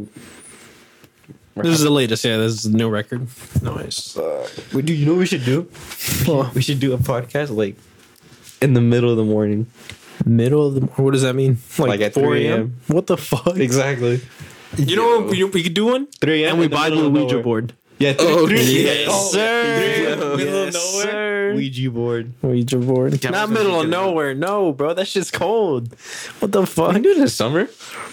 This is the latest. Yeah, this is the new record. Nice. Wait, dude, you know what we should do? We should do a podcast like in the middle of the morning. Middle of the What does that mean? Like, Like at four three a.m.? a.m.. What the fuck? Exactly. You know what? We, we could do one? three a.m. And we in the buy middle the of Ouija nowhere. board. Yeah. Three, Oh, three, yes, oh, sir. middle of Yes, nowhere. sir. Ouija board. Ouija board. Yeah, Not we're middle of gonna get it. nowhere. No, bro. That shit's cold. What the fuck? I can do it in the summer.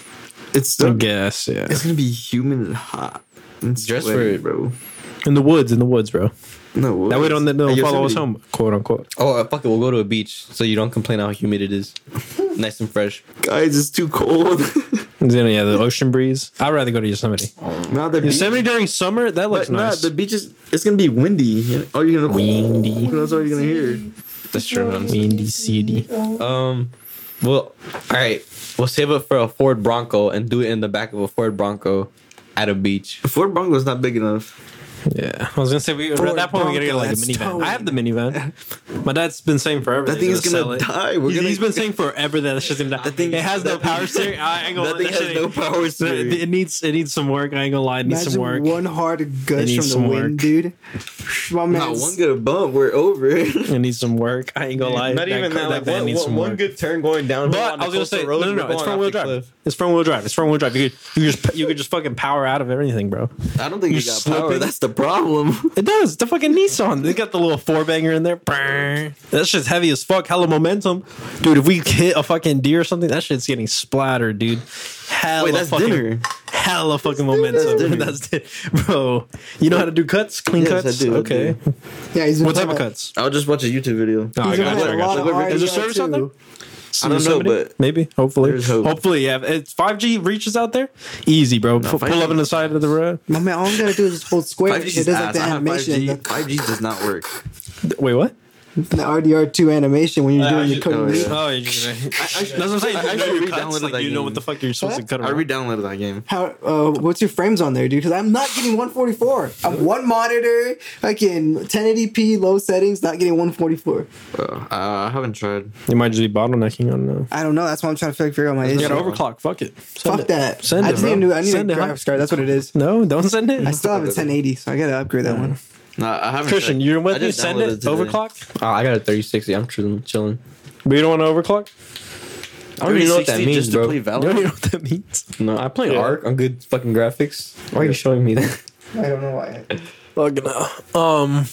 It's I still, guess, yeah. it's gonna be humid and hot. And Just sweaty, for- bro. In the woods, in the woods, bro. No. That way don't, don't Hey, follow us Yosemite. home, quote unquote. Oh, uh, fuck it. We'll go to a beach so you don't complain how humid it is. Nice and fresh. Guys, it's too cold. Then, yeah, the ocean breeze. I'd rather go to Yosemite. Now the beach, Yosemite during summer, that looks but nah, nice. the beach is. It's gonna be windy. All you're gonna Windy. That's all you're gonna hear. That's true. Windy city. Um, well, all right. We'll save it for a Ford Bronco and do it in the back of a Ford Bronco at a beach. Fort Bronco's not big enough. Yeah, I was gonna say we, at Ford that point we gotta get Bronco, like a that's minivan. towing. I have the minivan. My dad's been saying forever That that thing he's is gonna sell it. die. We're He's- gonna- he's been saying forever that it's just gonna die. That thing- it has no that thing- power steering. I ain't gonna That thing that has shit no ain't- power steering. It needs it needs some work. I ain't gonna lie. It needs Imagine some work. one hard gush needs from some the wind, work. dude. My man. Not one good bump. We're over. It needs some work. I ain't gonna lie. Not even that. Like, van one, needs one, some one work. good turn going down. But I was gonna say, no, no, no. It's front wheel drive. It's front wheel drive. It's front wheel drive. You could, you could just, you could just fucking power out of everything, bro. I don't think You're you got slipping. power. That's the problem. It does. The fucking Nissan. They got the little four banger in there. Brrr. That shit's heavy as fuck. Hella momentum, dude. If we hit a fucking deer or something, that shit's getting splattered, dude. Hella Wait, that's fucking, dinner. Hella fucking momentum. dinner. That's it, bro. You know how to do cuts, clean Yes, I cuts. do, I Okay. do. Yeah, he's been What type putting of a- cuts? I'll just watch a YouTube video. Oh, I He's got been you. I putting a got lot you. of Is there R and D service out there? too. I don't know, Yosemite? but maybe, hopefully, there's hope. hopefully, yeah. It's five G reaches out there. Easy, bro. Pu- five pull G up on the side of the road. My man, all I'm gonna do is just hold square. five It G does is like ass. the I have animation, five G. the, five G does not work. Wait, what? the R D R two animation when you're doing your coding. oh, yeah. Oh, you're gonna, that's I- what I'm saying. I You know actually your cuts, re-downloaded like, that you know game. what the fuck you're supposed to cut I around. re-downloaded that game. How? Uh, what's your frames on there, dude? Because I'm not getting one forty-four. I'm one monitor, like in ten eighty p low settings, not getting one forty-four. Uh, I haven't tried. You might just be bottlenecking. I don't know. I don't know. That's why I'm trying to figure out my You issue. gotta overclock. Fuck it. Send Fuck it. that. Send I it, just bro. need a new. I need Send a it, huh? graphics card. That's what it is. No, don't send it. I still have a ten eighty, so I gotta upgrade that one. No, I haven't. Christian, tried. you're with I me. just Send downloaded it. today. Overclock. Oh, I got a thirty sixty. I'm chilling. chilling. But you don't want to overclock. I don't even know what that thirty sixty means, just to bro. play You don't Valorant. even know what that means. No, I play Yeah. Ark on good fucking graphics. Why are you showing me that? I don't know why. Fucking hell. Um.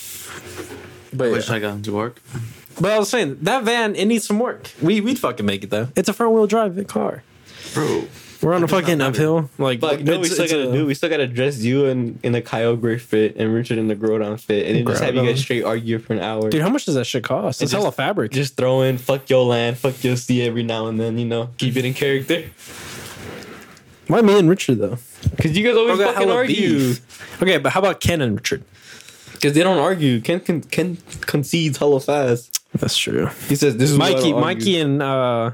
But Wish yeah. I got into work. But I was saying that van, it needs some work. We we'd fucking make it though. It's a front wheel drive car. Bro, We're on a does not fucking matter. uphill. Like, But no, we it's- still it's gotta a- do. We still gotta dress you in in the Kyle Gray fit and Richard in the Grodon fit, and then just have you guys Grodon. straight argue for an hour. Dude, how much does that shit cost? It's just- hella fabric. Just throw in fuck your land, fuck your sea every now and then. You know, keep it in character. Why me and Richard though? Because you guys always Bro got fucking hella argue. beef. Okay, but how about Ken and Richard? Because they don't argue. Ken, Ken, Ken concedes hella fast. That's true. He says, this is why I Mikey, don't Mikey argue. and uh,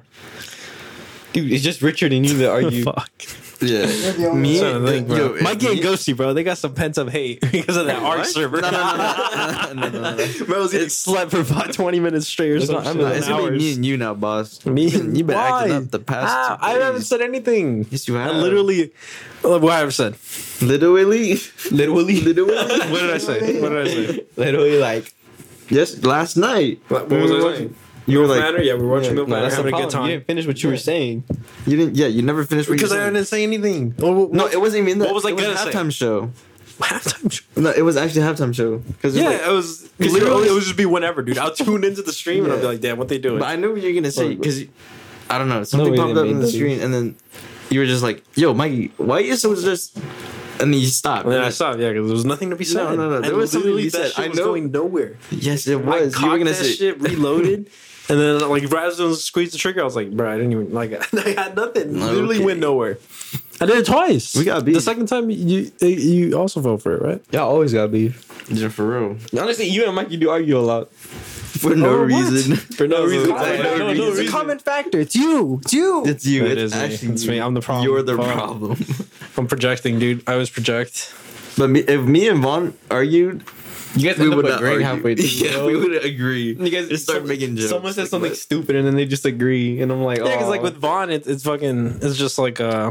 Dude, it's just Richard and you that argue. fuck. Yeah. Me, Yo, bro. yo, Mikey and me- Ghosty, bro. They got some pent up hate because of that Ark What? server. No, no, no, no, no, no, no. Bro was getting slept for about twenty minutes straight or It's something. not- No, Like it's gonna be hours. me and you now, boss. Me You've been, and you've been why? acting up the past. Ah, two I haven't days. said anything. Yes, you I have. literally, what have I said? Literally, Literally. literally. What did I say? What did I say? Literally, like, Yes, last night. What was I saying? You were like, Matter? Yeah, we were watching Milk no, Matter, that's the having a problem. good time. You didn't finish what you were saying. you didn't. Yeah, you never finished what Because you I were saying. didn't say anything. Well, No, it wasn't even that. What was I it was gonna a say? halftime show. halftime show. No, it was actually a halftime show. Cause Yeah, like, it was 'cause literally. you're always- It would just be whenever, dude. I'll tune into the stream and I'll be Yeah. like, "Damn, what they doing?" but I knew what you were gonna say because I don't know something we popped didn't up make on the the- screen and then you were just like, "Yo, Mikey, why are you so just?" And then you stopped. And then I stopped. Yeah, because there was nothing to be said. No, no, no, there And was something to literally be that said. shit I was know- going nowhere. Yes, it I was. You were cocked gonna that say shit, reloaded, and then like right as I was squeeze the trigger, I was like, "Bro, I didn't even like. I had nothing. Literally Okay. went nowhere." I did it twice. We got beef. The second time you you also fell for it, right? Y'all always got beef. Yeah, for real. Honestly, you and Mikey do argue a lot. For no Oh, what? reason. For no reason. Exactly. No, no, no It's a reason. common factor. It's you. It's you. It's you. It it's is me. actually It's you. me. I'm the problem. You're the Fuck. problem. I'm projecting, dude. I was project. But me, if me and Vaughn argued, You guys we end up would not agreeing argue. halfway through. Yeah, bro. we would agree. You guys just start some- making jokes. Someone says Like, something what? stupid and then they just agree, and I'm like, oh. Yeah, because like with Vaughn, it, it's fucking. It's just like uh,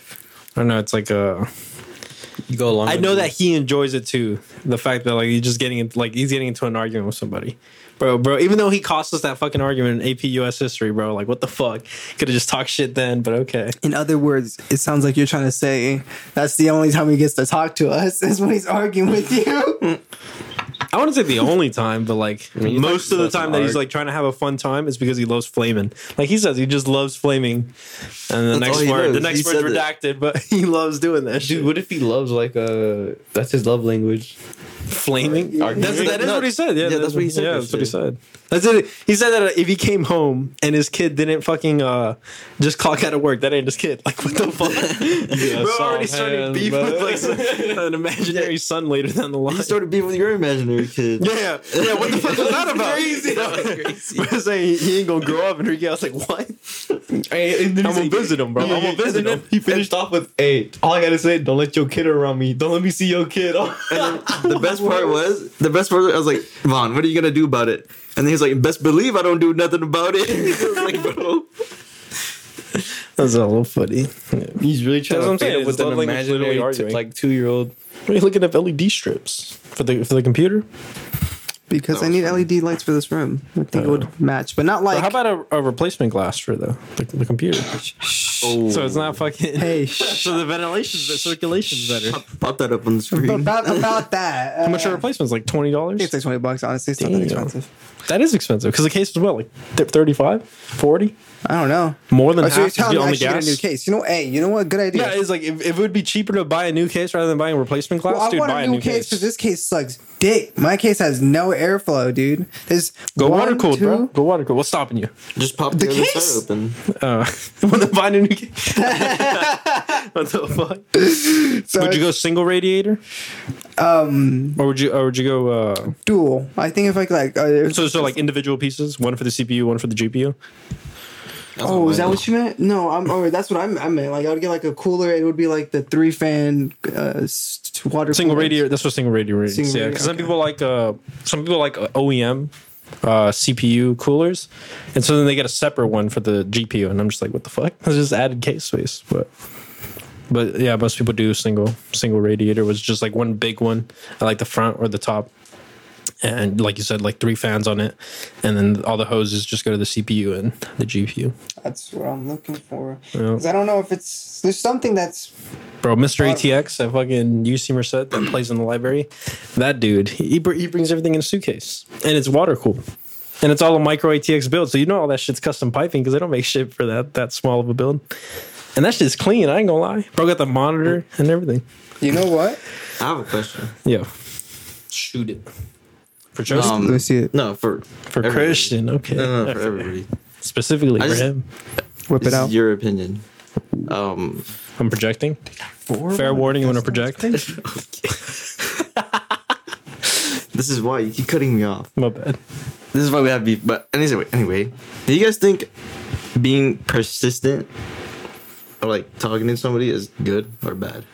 I don't know. It's like uh, you go along. I with know it. that he enjoys it too. The fact that like he's just getting into, like he's getting into an argument with somebody. Bro, bro, even though he cost us that fucking argument in A P U S history, bro, like what the fuck? Could have just talked shit then, but okay. In other words, it sounds like you're trying to say that's the only time he gets to talk to us is when he's arguing with you. I wouldn't say the only time, but like mean, he's most like- of the that's time an that he's art. like trying to have a fun time is because he loves flaming. Like he says, he just loves flaming. And the That's all next he word, the knows. next He word's said it. redacted, but he loves doing that shit. Dude, what if he loves like uh that's his love language? Flaming. Arguing? That's, that is No, what he said. Yeah, yeah, that's what he said Yeah, that that's what he shit. said. That's it. He said that if he came home and his kid didn't fucking uh just clock out of work, that ain't his kid. Like what the fuck? Bro soft already started hands, beef bro. with like some, an imaginary son later down the line. He started beefing with your imaginary kid. Yeah, yeah. What the fuck was that about? Crazy. That was crazy. But saying he ain't gonna grow up, and Ricky, I was like, what? Hey, and then I'm he's gonna visit him, bro. Yeah, I'm gonna yeah, visit and then him. He finished off with, "Hey, all I gotta say, don't let your kid around me. Don't let me see your kid." And then the best part was, the best part was, I was like, Vaughn, what are you gonna do about it? And then he's like, best believe I don't do nothing about it. I was like, bro. That's a little funny. Yeah. He's really trying That's what I'm to saying, fit with with an love language literally imaginary, t- arguing. like two year old. What are you looking at L E D strips for the for the computer? Because That I was need L E D lights for this room. I think it would match, but not Or like. how about a, a replacement glass for the the, the computer? Oh. So it's not fucking. Hey, shh. So the ventilation, the circulation's better. Pop, pop that up on the screen. about about that? How much uh, are replacements? Like twenty I dollars. think it's like twenty bucks. Honestly, it's not that Damn. expensive. That is expensive because the case is what, like thirty-five, forty, I don't know. more than Oh, so you're half telling me on I the should get a gas. new case? You know, hey, you know what? Good idea. Yeah, it's like if, if it would be cheaper to buy a new case rather than buying a replacement glass, Well, I dude, want buy a new case case. because this case sucks dick. My case has no airflow, dude. There's Go one, water cooled, two- bro. Go water cooled. What's stopping you? Just pop the, The other case? side open. Uh, want to buy a new case? What the fuck? So Would you go single radiator, um or would you, or would you go? Uh, dual? I think if I could, like uh, so, so like individual pieces, one for the C P U, one for the G P U. That's oh, is that mine what you meant? No, I'm. Oh, that's what I'm, I meant. Like I would get like a cooler. It would be like the three fan uh, s- water Single cooler. radiator. That's what single radiator is. Single Yeah, radi- because some okay. people like uh, some people like O E M. Uh, C P U coolers, and so then they get a separate one for the G P U, and I'm just like, what the fuck? It's just added case space, but but yeah, most people do single single radiator, was just like one big one, I like the front or the top, and like you said, like three fans on it, and then all the hoses just go to the C P U and the G P U. That's what I'm looking for. Yeah. 'Cause I don't know if it's there's something that's Bro, Mister A T X at fucking U C Merced that plays in the library, that dude, he, br- he brings everything in a suitcase, and it's water cooled. And it's all a micro A T X build, so you know all that shit's custom piping because they don't make shit for that that small of a build. And that shit's clean, I ain't gonna lie. Bro got the monitor and everything. you know what? I have a question. Yeah. Shoot it. For Joseph? Um, Let me see it. No, for for everybody. Christian, okay. No, no, for everybody. Specifically I for just- him. Whip This it out. is your opinion. Um, I'm projecting. Fair warning, you want to project? this is why you keep cutting me off. My bad. This is why we have beef. But anyway, anyway, do you guys think being persistent or like talking to somebody is good or bad?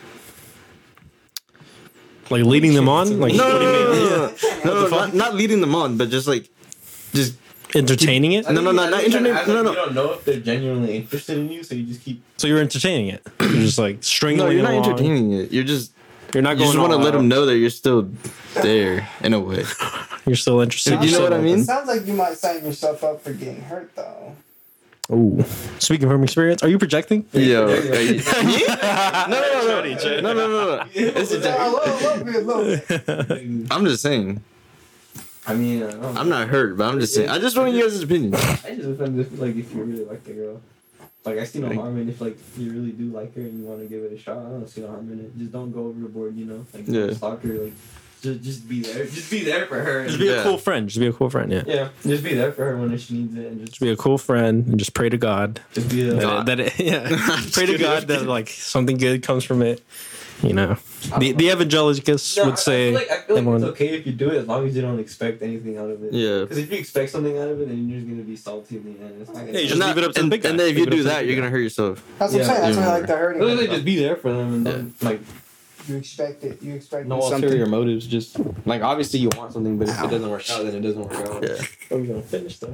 Like leading them on? Like No, what do you no, mean? no, no, no, no, not, not leading them on, but just like, just Entertaining it? no, no, no, not internet. No, no, You no. don't know if they're genuinely interested in you, so you just keep. So you're entertaining it. You're just like stringing No, you're not along. entertaining it. You're just You're not you going just want to all let out. them know that you're still there in a way. You're still interested. You know what I mean? It sounds like you might sign yourself up for getting hurt, though. Ooh. Speaking from experience, are you projecting? Yo, are you- me? No, no, no, no, no, no, no, no. It's a A little, little bit, little bit. I'm just saying. I mean, I don't I'm not hurt, but I'm just saying. I just want you guys' opinion. I just feel like if you really like the girl, like I see no harm in if like you really do like her and you want to give it a shot. I don't see no harm in it. Just don't go overboard, you know. Like Yeah. stalk her, like just just be there, just be there for her. Just be Yeah. a cool friend. Just be a cool friend, yeah. Yeah, just be there for her when she needs it, and just Just be a cool friend and just pray to God. just be a. That, that it, yeah. Pray to God that like something good comes from it. You know. The the evangelicals No, I- would say I feel like, I feel like everyone- it's okay if you do it as long as you don't expect anything out of it. Yeah. Because if you expect something out of it, then you're just gonna be salty in the end. It's not gonna. Yeah, you it's just not, leave it up to the and, big guy. and then if you Leave it do up to the that, big you're guy. gonna hurt yourself. That's what I'm Yeah. saying. That's why I Yeah. like the hurting. Literally, part. just be there for them and don't like You expect it. You expect no something. ulterior motives. Just like obviously you want something, but if it doesn't work out, then it doesn't work out. Yeah. Are we gonna finish stuff?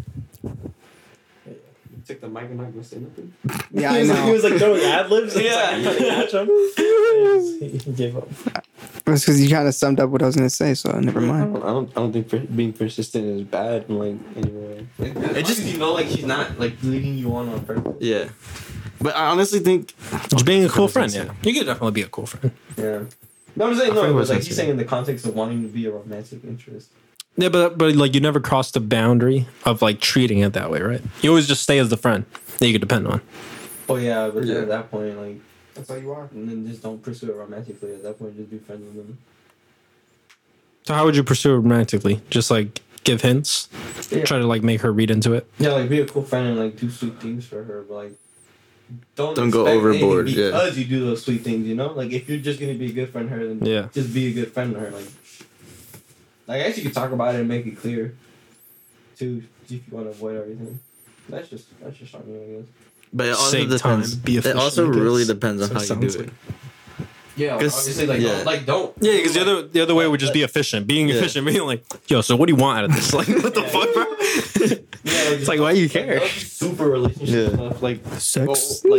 Took the mic and not gonna say nothing. Yeah, he I was like, he know. was like throwing ad libs. Yeah. Yeah, catch him. He he gave up. It's because you kind of summed up what I was gonna say, so never I mind. don't, I don't, I don't think per- being persistent is bad. In, like anyway, it just you know like she's not like leading you on on purpose. Yeah. But I honestly think Just being a cool friend, yeah. You could definitely be a cool friend. Yeah. No, I'm saying I no. forget It what was I like was he's saying. saying in the context of wanting to be a romantic interest. Yeah, but but like you never cross the boundary of like treating it that way, right? You always just stay as the friend that you could depend on. Oh yeah, but then Yeah. at that point, like, That's all you are. and then just don't pursue it romantically. At that point, just be friends with them. So how would you pursue it romantically? Just like give hints, Yeah. try to like make her read into it. Yeah, like be a cool friend and like do sweet things for her, but like don't Don't go expect overboard, anything yeah. because you do those sweet things. You know, like if you're just gonna be a good friend to her, then Yeah. just be a good friend to her. Like, like I guess you could talk about it and make it clear, too, if you want to avoid everything. That's just that's just on you, I guess. but it also Save depends. time, be It efficient, also I guess. really depends on So how it you do sounds it. like- Yeah, 'Cause- obviously, like yeah. don't, like don't. Yeah, because the like, other the other way would just be efficient. Being Yeah. efficient, being like, yo, so what do you want out of this? Like, what the Yeah. fuck, bro? Yeah, It's like, why do you like, care? don't be super relationship Yeah. stuff, like Sex. go, like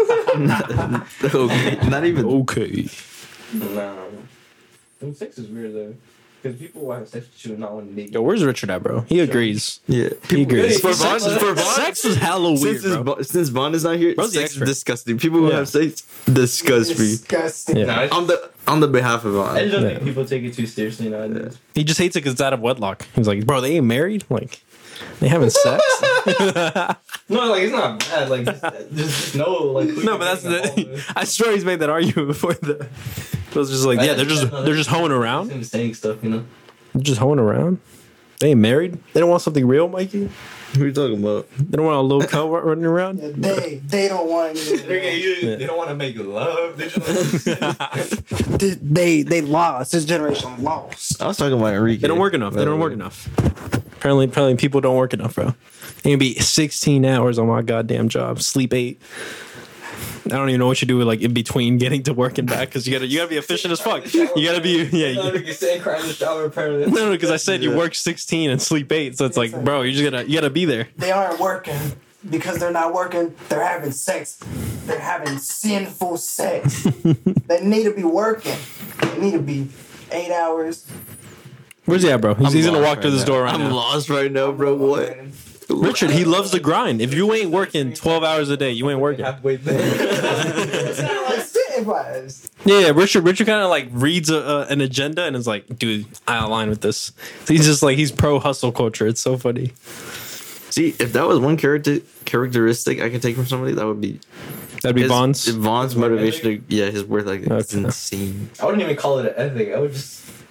Okay, not even. Okay. nah. I mean, sex is weird though, because people will have sex with you and not want to date. Yo, where's Richard at, bro? He agrees. Yeah, He agrees. For Sex- Vaughn, for Vaughn, Sex is hella weird, since, his bro. Bo- since Vaughn is not here, Bro's the sex is expert. disgusting. People who Yeah. have sex disgust me. Disgusting. Yeah. Nah, I, On the on the behalf of I Vaughn. just don't Yeah. think people take it too seriously nowadays. He just hates it because it's out of wedlock. He's like, bro, they ain't married. Like, they having sex. No, like it's not bad. Like just, just know, like who No, you're but that's getting involved the. with. I swear he's made that argument before. The it was just like, yeah, they're just they're just hoeing around. Him saying stuff, you know. They're just hoeing around. They ain't married. They don't want something real, Mikey. Who are you talking about? They don't want a little cow running around. Yeah, they they don't want anything. Yeah. They don't want to make love. They just They- they they lost. This generation lost. I was talking about Enrique. They don't work enough. They don't work enough. Apparently, apparently, people don't work enough, bro. They can be sixteen hours on my goddamn job, sleep eight. I don't even know what you do with like in between getting to work and back because you gotta you gotta be efficient as fuck. You gotta be yeah. No, You, you sit and cry in the shower. Apparently, no, no, because I said you work sixteen and sleep eight, so it's like, bro, you just gotta you gotta be there. They aren't working because they're not working. They're having sex. They're having sinful sex. They need to be working. They need to be eight hours. Where's he at, bro? He's, I'm he's gonna lost walk through right this now. door right I'm now. lost right now, bro. What? Richard, he loves the grind. If you ain't working twelve hours a day, you ain't working. halfway there. It's not like incentivized. Yeah, yeah, Richard. Richard kind of like reads a, uh, an agenda and is like, "Dude, I align with this." So he's just like he's pro hustle culture. It's so funny. See, if that was one character characteristic I could take from somebody, that would be That'd be his, Vaughn's. Vaughn's work motivation. To, yeah, his work like it's Okay. insane. I wouldn't even call it an ethic. I would just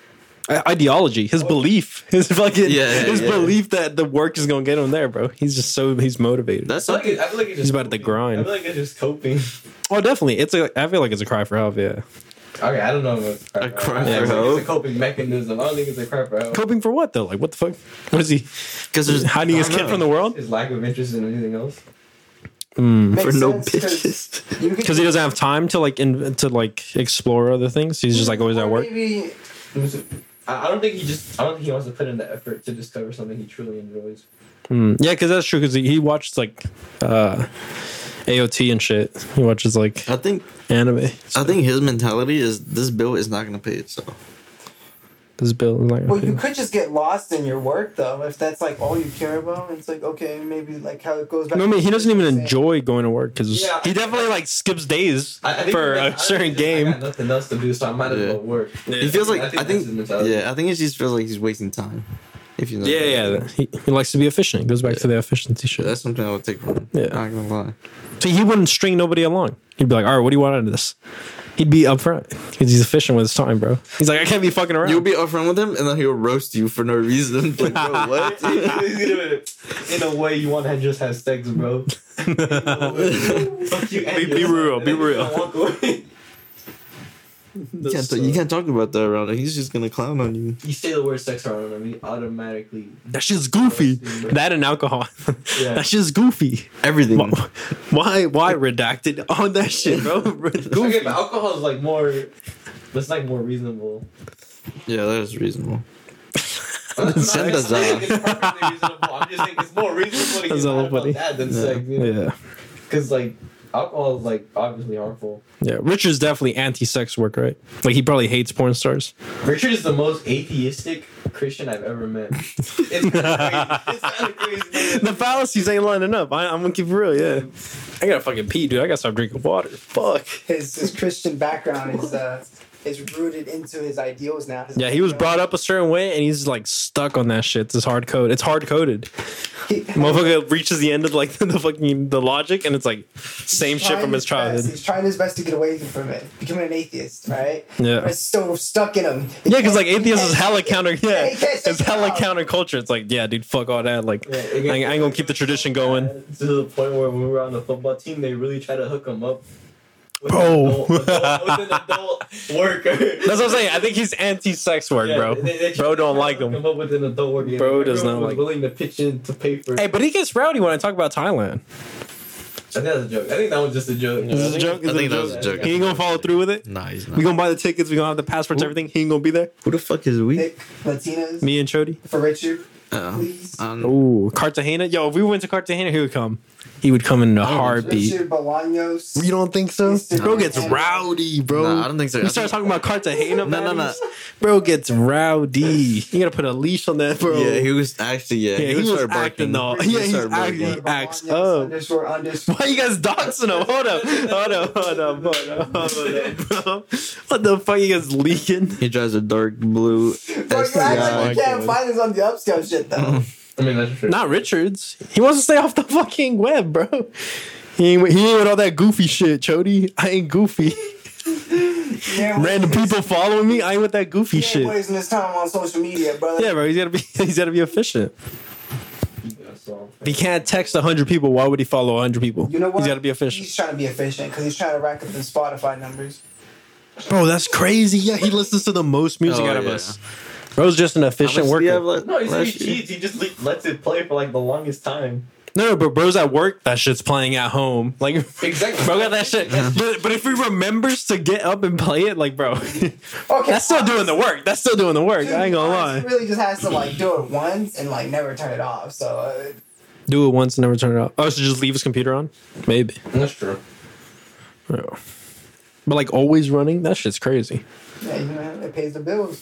ideology, his belief, his fucking, Yeah, yeah, his yeah. belief that the work is gonna get him there, bro. He's just so he's motivated. That's I feel like, something. it, I feel like it's just He's about to coping. grind. I feel like it's just coping. Oh, definitely. It's a. I feel like it's a cry for help. Yeah. Okay, I don't know if it's A cry I for think help? It's a coping mechanism. I don't think it's a cry for help. Coping for what though? Like what the fuck? What is he? Because there's Hiding his I don't kid know. from the world? His lack of interest in anything else. Mm. for Makes no sense, 'cause bitches. you could- Because he doesn't have time to like in, to like explore other things. He's just like always at or work. Maybe I I don't think he just. I don't think he wants to put in the effort to discover something he truly enjoys. Mm. Yeah, because that's true. Because he, he watches like uh, A O T and shit. He watches like I think anime. I think his mentality is this bill is not gonna pay itself. This bill is like. Well, you could just get lost in your work though, if that's like all you care about. It's like okay, maybe like how it goes back. No, I mean he doesn't even Same. enjoy going to work because Yeah, he definitely like skips days I, I think for he- I a think certain he just, game. I got nothing else to do, so I might as Yeah. well work. He feels like I I think think, that's his mentality. yeah, I think he just feels like he's wasting time. If you know, Yeah, yeah. He, he likes to be efficient. It goes back to the efficiency shit. that's something I would take from him. Yeah. Not gonna lie. See, he wouldn't string nobody along. He'd be like, all right, what do you want out of this? He'd be upfront because he's efficient with his time, bro. He's like, I can't be fucking around. You'll be upfront with him, and then he'll roast you for no reason. Like, bro, what? In a way, you want to just have sex, bro. Fuck you. Be- be real, be real. Walk away. You can't, you can't talk about that around him. He's just gonna clown on you. You say the word sex around him, he automatically. That shit's goofy. That and alcohol. Yeah. That shit's goofy. Everything. Why? Why redacted on that shit, bro? Goofy. Okay, but alcohol is like more. That's like more reasonable. Yeah, that is reasonable. I'm not Send us saying out. it's perfectly reasonable. I'm just saying it's more reasonable to That's get all mad about funny. that than Yeah. sex. You know? Yeah. Because like alcohol is like obviously harmful. Yeah. Richard's definitely anti-sex work, right? Like he probably hates porn stars. Richard is the most atheistic Christian I've ever met. It's kind of crazy. It's kind of crazy. The fallacies ain't lining up. I, I'm gonna keep it real. Yeah. I gotta fucking pee, dude. I gotta stop drinking water. Fuck. His his Christian background is uh is rooted into his ideals now. His Yeah, he was ideals- brought up a certain way, and he's like stuck on that shit. It's hard code. It's hard coded. He- Motherfucker reaches the end of like the fucking the logic, and it's like same shit trying from his best. childhood. He's trying his best to get away from it, becoming an atheist, right? Yeah. But it's still stuck in him. Yeah, because like He atheist can't- is hella counter. Yeah, he can't it's shake it hella out. counterculture. It's like, yeah, dude, fuck all that. Like, Yeah, it I, gets- I ain't gonna keep the tradition going. To the point where when we were on the football team, they really tried to hook him up. With Bro. an adult, adult, with an adult worker. That's what I'm saying. I think he's anti-sex work, Yeah, bro. they- they tried Bro to don't like hook him. up with an adult worker. Bro does Everyone not was like- willing to pitch in to pay for. Hey, but he gets rowdy when I talk about Thailand. I think that's a joke. I think that was just a joke. Is this a joke? Is I it think a that was a joke. He ain't gonna follow through with it. Nah, he's not. We gonna buy the tickets. We gonna have the passports, everything. He ain't gonna be there. Who the fuck is we? Nick, Latinas, Me and Chody. for Richard, Uh, please. um, Ooh, Cartagena. Yo, if we went to Cartagena, he would come. He would come in a heartbeat. Richard Bolaños. You don't think so? Instagram. Bro gets rowdy, bro. Nah, I don't think so. You I start think- talking about Cartagena, No, no, no. baddies, Bro gets rowdy. You gotta put a leash on that, bro. Yeah, he was actually yeah. Yeah, he, he was started acting barking. though. He Yeah, he's started barking. acting. acts Bolaños up. Underscore underscore. Why you guys doxing him? Hold up, hold up, hold up, hold up, hold up, bro. What the fuck you guys leaking? He drives a dark blue. Bro, you S T I. actually can't find this on the upscale shit though. I mean, that's true. Not Richards. He wants to stay off the fucking web, bro. He ain't, he ain't with all that goofy shit, Chody. I ain't goofy. Yeah, Random wasting his- people following me. I ain't with that goofy He ain't shit. wasting his time on social media, brother. Yeah, bro. He's gotta be. He's gotta be efficient. Yeah, so- If he can't text a hundred people, why would he follow a hundred people? You know what? He's gotta be efficient. He's trying to be efficient because he's trying to rack up the Spotify numbers. Bro, that's crazy. Yeah, he listens to the most music Oh, out of yeah. us. Bro's just an How efficient much do you have worker. left- No, he said he last year? cheats. He just le- lets it play for like the longest time. No, no, but bro's at work. That shit's playing at home. Like, Exactly. bro got that shit. But, but if he remembers to get up and play it, like, bro, Okay, that's still doing the work. That's still doing the work. To I ain't be gonna honest, lie. He really just has to like do it once and like never turn it off. So uh, Do it once and never turn it off. Oh, so just leave his computer on? Maybe. That's true. Yeah. But like always running, that shit's crazy. yeah, you know, it pays the bills.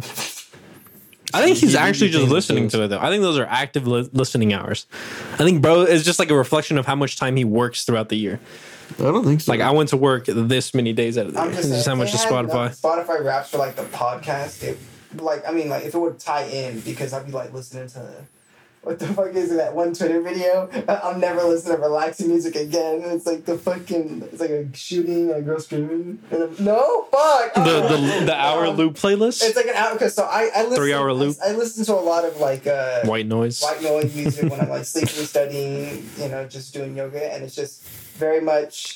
I think he's He- he actually just thinks listening so. to it though. I think those are active li- listening hours. I think bro is just like a reflection of how much time he works throughout the year. I don't think so. Like I went to work this many days out of the I'm year. just This is saying, how if much is they had Spotify. enough Spotify raps for like the podcast. It, like I mean, like if it would tie in because I'd be like listening to what the fuck is it, that one Twitter video? I'll never listen to relaxing music again. And it's like the fucking, it's like a shooting, a girl screaming. And I'm, no, fuck. The the, the hour Um, loop playlist. It's like an hour, cause so I, I listen, Three hour loop. I, I listen to a lot of like uh, White noise. white noise music when I'm like sleeping, studying, you know, just doing yoga, and it's just very much.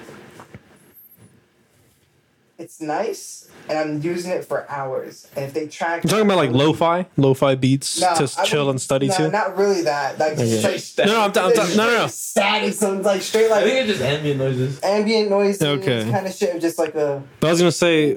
It's nice, and I'm using it for hours. And if they track, You're talking about like lo-fi, lo-fi beats No, to I chill would- and study no, to. not really that. Like Okay. just like No, no, I'm, t- I'm t- no, no, no. static, so it's like straight I like think it's just ambient noises. ambient noise, Okay. kind of shit, just like a. But I was gonna say,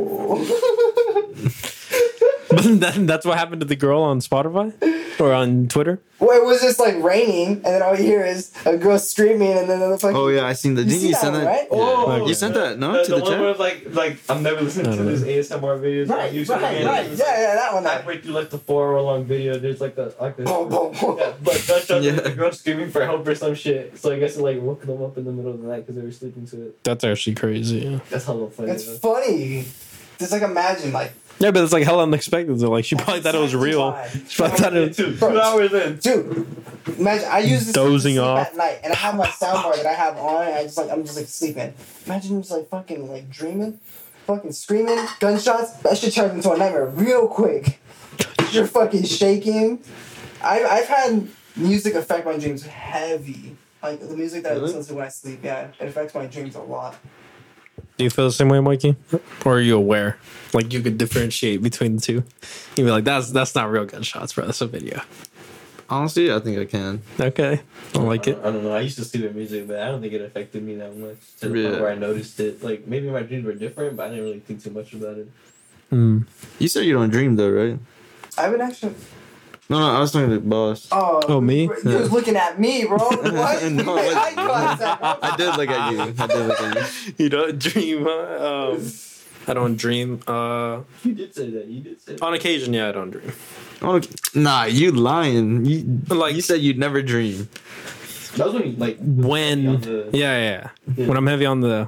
but that, that's what happened to the girl on Spotify or on Twitter. Well, it was just like raining, and then all you hear is a girl screaming, and then the fucking. Oh yeah, I seen that. You Didn't see you that send one, that? right? Yeah. Oh, You sent that, no, the, to the the one chat. where like like I'm never listening I to don't know. this A S M R videos Right, on YouTube. right, again. right. It's Yeah, yeah, that one. That. halfway through like the four hour long video, there's like a like a Boom, boom, boom. yeah, like gunshot Yeah. yeah. the girl screaming for help or some shit. So I guess it like woke them up in the middle of the night because they were sleeping to it. That's actually crazy. Yeah, That's hella funny. It's though. funny. Just like imagine, like, yeah, but it's like hella unexpected. So like she probably thought it was exactly real. why. She probably thought it was. two, two hours in. Dude, imagine I use this Dozing to sleep off. at night, and I have my soundbar that I have on, and I just like I'm just like sleeping. Imagine just like fucking like dreaming, fucking screaming, gunshots. That shit turns into a nightmare real quick. You're fucking shaking. I've I've had music affect my dreams heavy. Like the music that I Really? listen to when I sleep, yeah, it affects my dreams a lot. Do you feel the same way, Mikey? Or are you aware? Like you could differentiate between the two? You'd be like, that's that's not real gunshots, bro. That's a video. Honestly, I think I can. Okay, I like I it. don't, I don't know. I used to see their music, but I don't think it affected me that much. To the Yeah. point where I noticed it. Like maybe my dreams were different, but I didn't really think too much about it. Mm. You said you don't dream though, right? I haven't actually. No, no, I was talking to the boss. Oh, Oh, me? You was looking at me, bro. What? No, but- Eye contact, bro. I did look at you. I did look at you. You don't dream. Huh? Um, I don't dream. Uh, You did say that. You did say that. on occasion, yeah, I don't dream. Oh, nah, you lying. You Like- you said you'd never dream. That was when you like When, on the- yeah, yeah, Yeah. when I'm heavy on the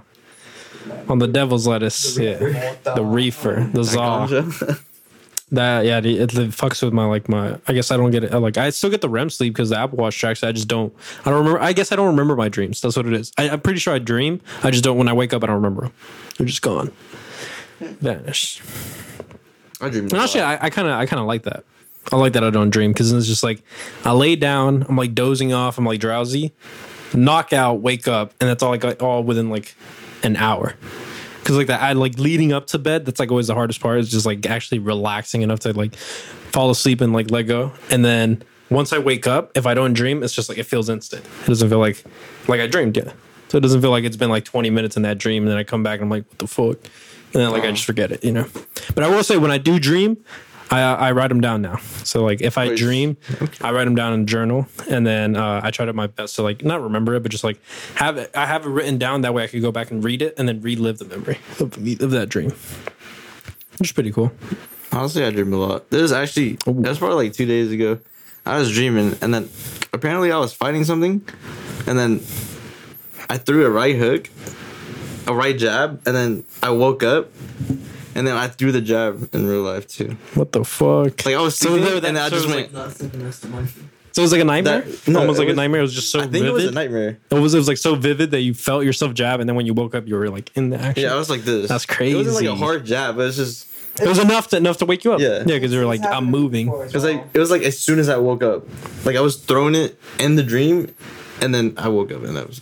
on the devil's lettuce, yeah, the reefer, the zaw. Ganja. That yeah, it, it fucks with my like my. I guess I don't get it. Like I still get the R E M sleep because the Apple Watch tracks. I just don't. I don't remember. I guess I don't remember my dreams. That's what it is. I, I'm pretty sure I dream. I just don't. When I wake up, I don't remember them. They're just gone, vanished. I dream. And actually, I kind of I kind of like that. I like that I don't dream because it's just like I lay down. I'm like dozing off. I'm like drowsy. Knockout. Wake up, and that's all like all within like an hour. Because like that, I like leading up to bed. That's like always the hardest part. Is just like actually relaxing enough to like fall asleep and like let go. And then once I wake up, if I don't dream, it's just like it feels instant. It doesn't feel like like I dreamed. Yeah. So it doesn't feel like it's been like twenty minutes in that dream, and then I come back and I'm like, what the fuck? And then like I just forget it, you know. But I will say when I do dream, I I write them down now. So like if I Wait, dream, I write them down in a journal, and then uh, I try to my best to like not remember it, but just like have it. I have it written down that way I could go back and read it, and then relive the memory of, of that dream. Which is pretty cool. Honestly, I dream a lot. This is actually Ooh. that was probably like two days ago. I was dreaming, and then apparently I was fighting something, and then I threw a right hook, a right jab, and then I woke up, and then I threw the jab in real life too. What the fuck? Like I was So sleeping, that- and then I so just it was went. So it was like a nightmare. That- no, Almost it like a was- nightmare. It was just so I think vivid. it was a nightmare. It was. It was like so vivid that you felt yourself jab, and then when you woke up, you were like in the action. Yeah, I was like this. That's It wasn't like a crazy. hard jab, but it's just It was enough to enough to wake you up. Yeah. yeah, because you were like, It's I'm happened moving. before as because well. like it was like as soon as I woke up, like I was throwing it in the dream, and then I woke up and that was.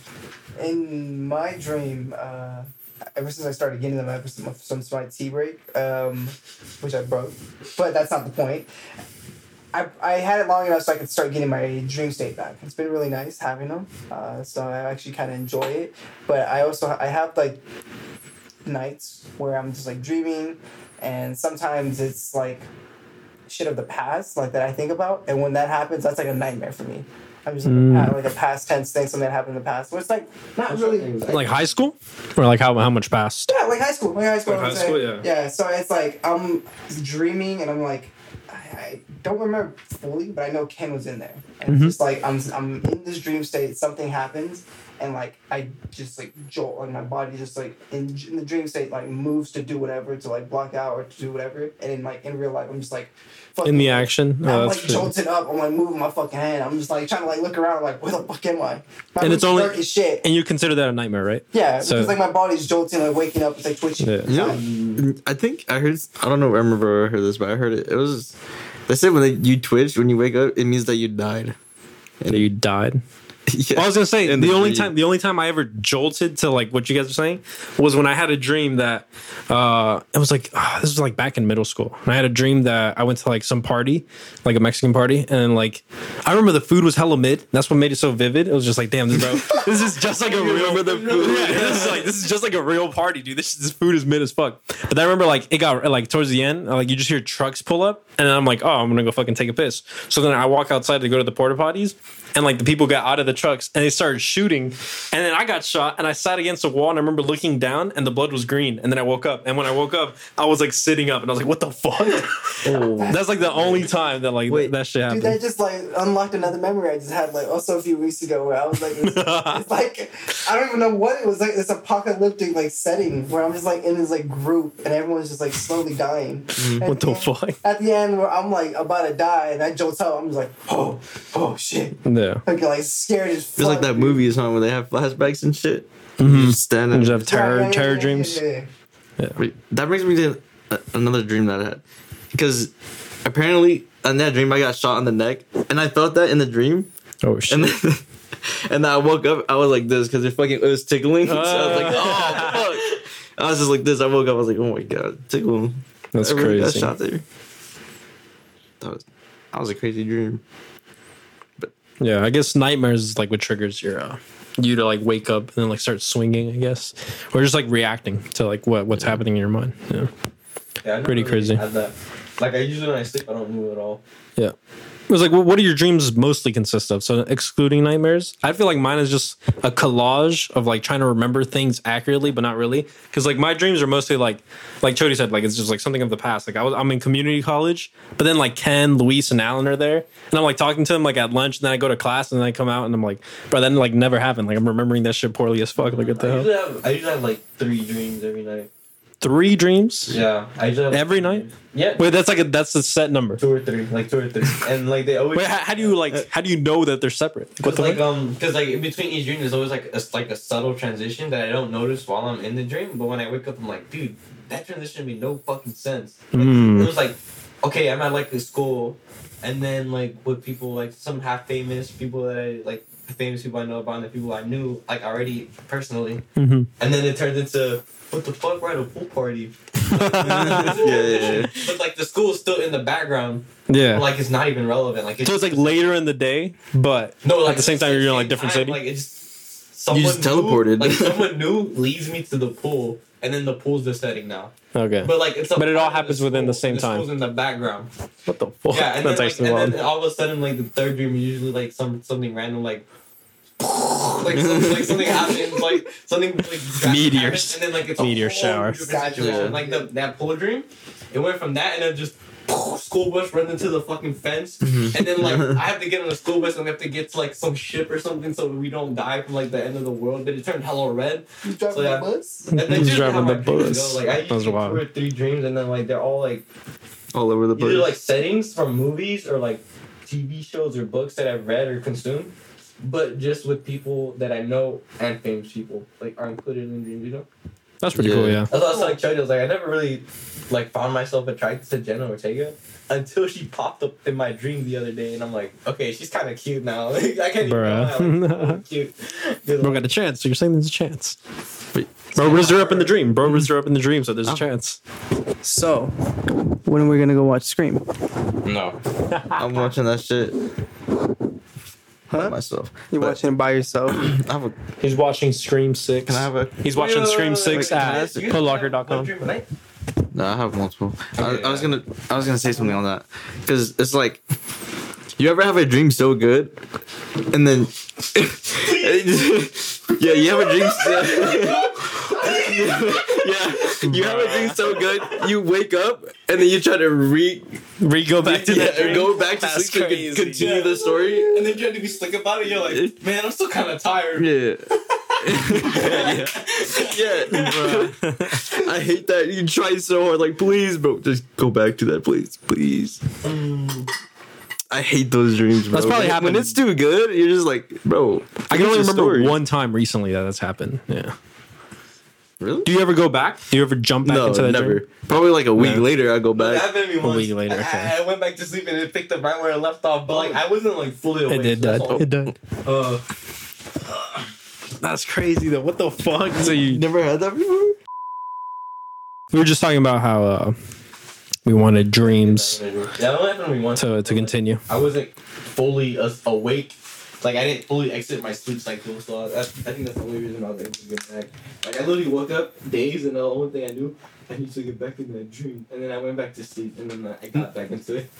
In my dream, uh, ever since I started getting them, ever since some slight tea break, um, which I broke, but that's not the point. I, I had it long enough so I could start getting my dream state back. It's been really nice having them, uh, so I actually kind of enjoy it. But I also I have like nights where I'm just like dreaming, and sometimes it's like shit of the past, like that I think about, and when that happens, that's like a nightmare for me. I'm just like, Mm. a, pa- like a past tense thing, something that happened in the past. Where it's like not really Like high school, or like how how much passed? yeah, like high school, like high school. Like I'm high saying. school, yeah. Yeah, so it's like I'm dreaming, and I'm like, I, I don't remember fully, but I know Ken was in there, and Mhm. it's just like I'm I'm in this dream state. Something happens, and like I just like jolt, like my body just like in, in the dream state like moves to do whatever, to like block out or to do whatever, and in like in real life I'm just like fucking, In the action, I'm oh, like that's true. jolted up. I'm like moving my fucking hand. I'm just like trying to like look around, like where the fuck am I? My And it's room's only- dark as shit. And you consider that a nightmare, right? Yeah, so- because like my body's jolting, like waking up, it's like twitching. Yeah. Yeah, I think I heard. I don't know. I remember where I heard this, but I heard it. It was. They said when they, you twitch when you wake up, it means that you died. That you died. Yeah. Well, I was gonna say In the, the only dream. time the only time I ever jolted to like what you guys were saying was when I had a dream that uh it was like ah, this was like back in middle school. And I had a dream that I went to like some party, like a Mexican party, and like I remember the food was hella mid. That's what made it so vivid. It was just like, damn, this bro, this is just like a real. remember the food? Yeah, this is like this is just like a real party, dude. This this food is mid as fuck. But I remember like it got like towards the end, like you just hear trucks pull up, and then I'm like, oh, I'm gonna go fucking take a piss. So then I walk outside to go to the porta potties. And like the people got out of the trucks and they started shooting, and then I got shot and I sat against a wall and I remember looking down and the blood was green, and then I woke up, and when I woke up I was like sitting up and I was like, what the fuck? That's like the only time that like Wait, that shit Dude, happened. that just like unlocked another memory I just had like also a few weeks ago where I was like, it's, it's like I don't even know what it was like. This apocalyptic like setting where I'm just like in this like group and everyone's just like slowly dying. At What the end- fuck? At the end where I'm like about to die and I jolt up, I'm just like, oh, oh shit, Yeah. like like scared as fuck. It's like that movie is on where they have flashbacks and shit. Mhm. You just stand And and just have terror Yeah, yeah, terror yeah, dreams. yeah, yeah. Wait, that brings me to a- another dream that I had. Because apparently in that dream I got shot in the neck, and I felt that in the dream, Oh shit. and then, and then I woke up. I was like this because it fucking it was tickling. So I was like, Ah. oh fuck. I was just like this. I woke up. I was like, oh my god, tickling. That's I really got crazy. shot there. That was that was a crazy dream. Yeah, I guess nightmares is like what triggers your uh, you to like wake up and then like start swinging, I guess, or just like reacting to like what what's happening in your mind. Yeah. Yeah, I never Pretty really crazy. had that. Like I usually when I sleep, I don't move at all. Yeah. It was like, what, what do your dreams mostly consist of? So excluding nightmares, I feel like mine is just a collage of like trying to remember things accurately, but not really. Because like my dreams are mostly like, like Chody said, like it's just like something of the past. Like I was, I'm in community college, but then like Ken, Luis, and Alan are there, and I'm like talking to them like at lunch, and then I go to class, and then I come out, and I'm like, bro, that like never happened. Like I'm remembering that shit poorly as fuck. Like what the I hell? usually have I usually have like three dreams every night. Three dreams Yeah, I usually have every night. Yeah, Wait, that's like a that's a set number. two or three, like two or three, and like they always. Wait, how, how do you like? How do you know that they're separate? Like, what Cause the like fuck? um, cause like in between each dream, there's always like a like a subtle transition that I don't notice while I'm in the dream. But when I wake up, I'm like, dude, that transition made no fucking sense. Like, Mm. It was like, okay, I'm at like a school, and then like with people like some half famous people that I like, famous people I know about, and the people I knew like already personally, Mhm. and then it turns into what the fuck, we're at a pool party. yeah, yeah, yeah. But like the school is still in the background. Yeah. Like it's not even relevant. Like So it's like later in the day, but no, like at the same time you're in like different time, city. Like it's someone just new- teleported. Like someone new leads me to the pool, and then the pool's the setting now. Okay. But like it's a But it all part of happens within the same the time. School's in the background. What the fuck? Yeah, and That's then, like, actually and wild. then all of a sudden, like the third dream is usually like some something random, like. like, something, like something happens, like something like drastic Meteors. happens, and then like it's a Meteor whole shower. different Gotcha. situation. Like the, that pool dream, it went from that and then just school bus runs into the fucking fence, Mm-hmm. and then like I have to get on a school bus and we have to get to like some ship or something so we don't die from like the end of the world. But it turned hella red. You driving So, yeah. the bus? And then He's just driving how my the dreams bus. go. Like I That was usually wild. two or three dreams, and then like they're all like All over the place. either like settings from movies or like T V shows or books that I've read or consumed, but just with people that I know and famous people like are included in dreams, you know. That's pretty Yeah. cool, yeah. That's why I was like Chody, I was like I never really like found myself attracted to Jenna Ortega until she popped up in my dream the other day, and I'm like, okay, she's kind of cute now. Like, I can't even lie, Bruh. like, cute. Bro got a chance, so you're saying there's a chance. Wait, Bro raised her up in the dream. Bro raised her up in the dream, so there's a chance. So, when are we gonna go watch Scream? No. I'm watching that shit Huh? myself. You're But watching it by yourself? I have a. He's watching Scream six. Can I have a? He's watching Scream six wait, at can I- putlocker dot com. No, I have multiple. I, Okay, I was yeah. gonna. I was gonna say something on that because it's like, you ever have a dream so good, and then, yeah, you have a dream. yeah, you have a dream so good, you wake up and then you try to re, We go back to yeah, that dream. go back to That's sleep and crazy. continue Yeah. the story. And then you have to be slick about it. You're like, man, I'm still kind of tired. Yeah, yeah, yeah. I hate that. You try so hard, like, please, bro, just go back to that, please, please. Mm. I hate those dreams, bro. That's probably when, happened. when it's too good. You're just like, bro. I can only remember story. one time recently that that's happened. Yeah. Really? Do you ever go back? Do you ever jump back no, into that never. dream? Probably like a week No. later, I go It back. happened to me once. week later, okay. I, I went back to sleep and it picked up right where I left off, but like I wasn't like fully awake. It did. so that's Did. all. It did. Uh, That's crazy though. What the fuck? So you Never had that before. we were just talking about how uh, we wanted dreams yeah, that only happened to me once. to to continue. I wasn't fully uh, awake. Like I didn't fully exit my sleep cycle, so I, I think that's the only reason I was able to get back. Like I literally woke up days, and the only thing I knew, I need to get back in that dream, and then I went back to sleep, and then I got back into it.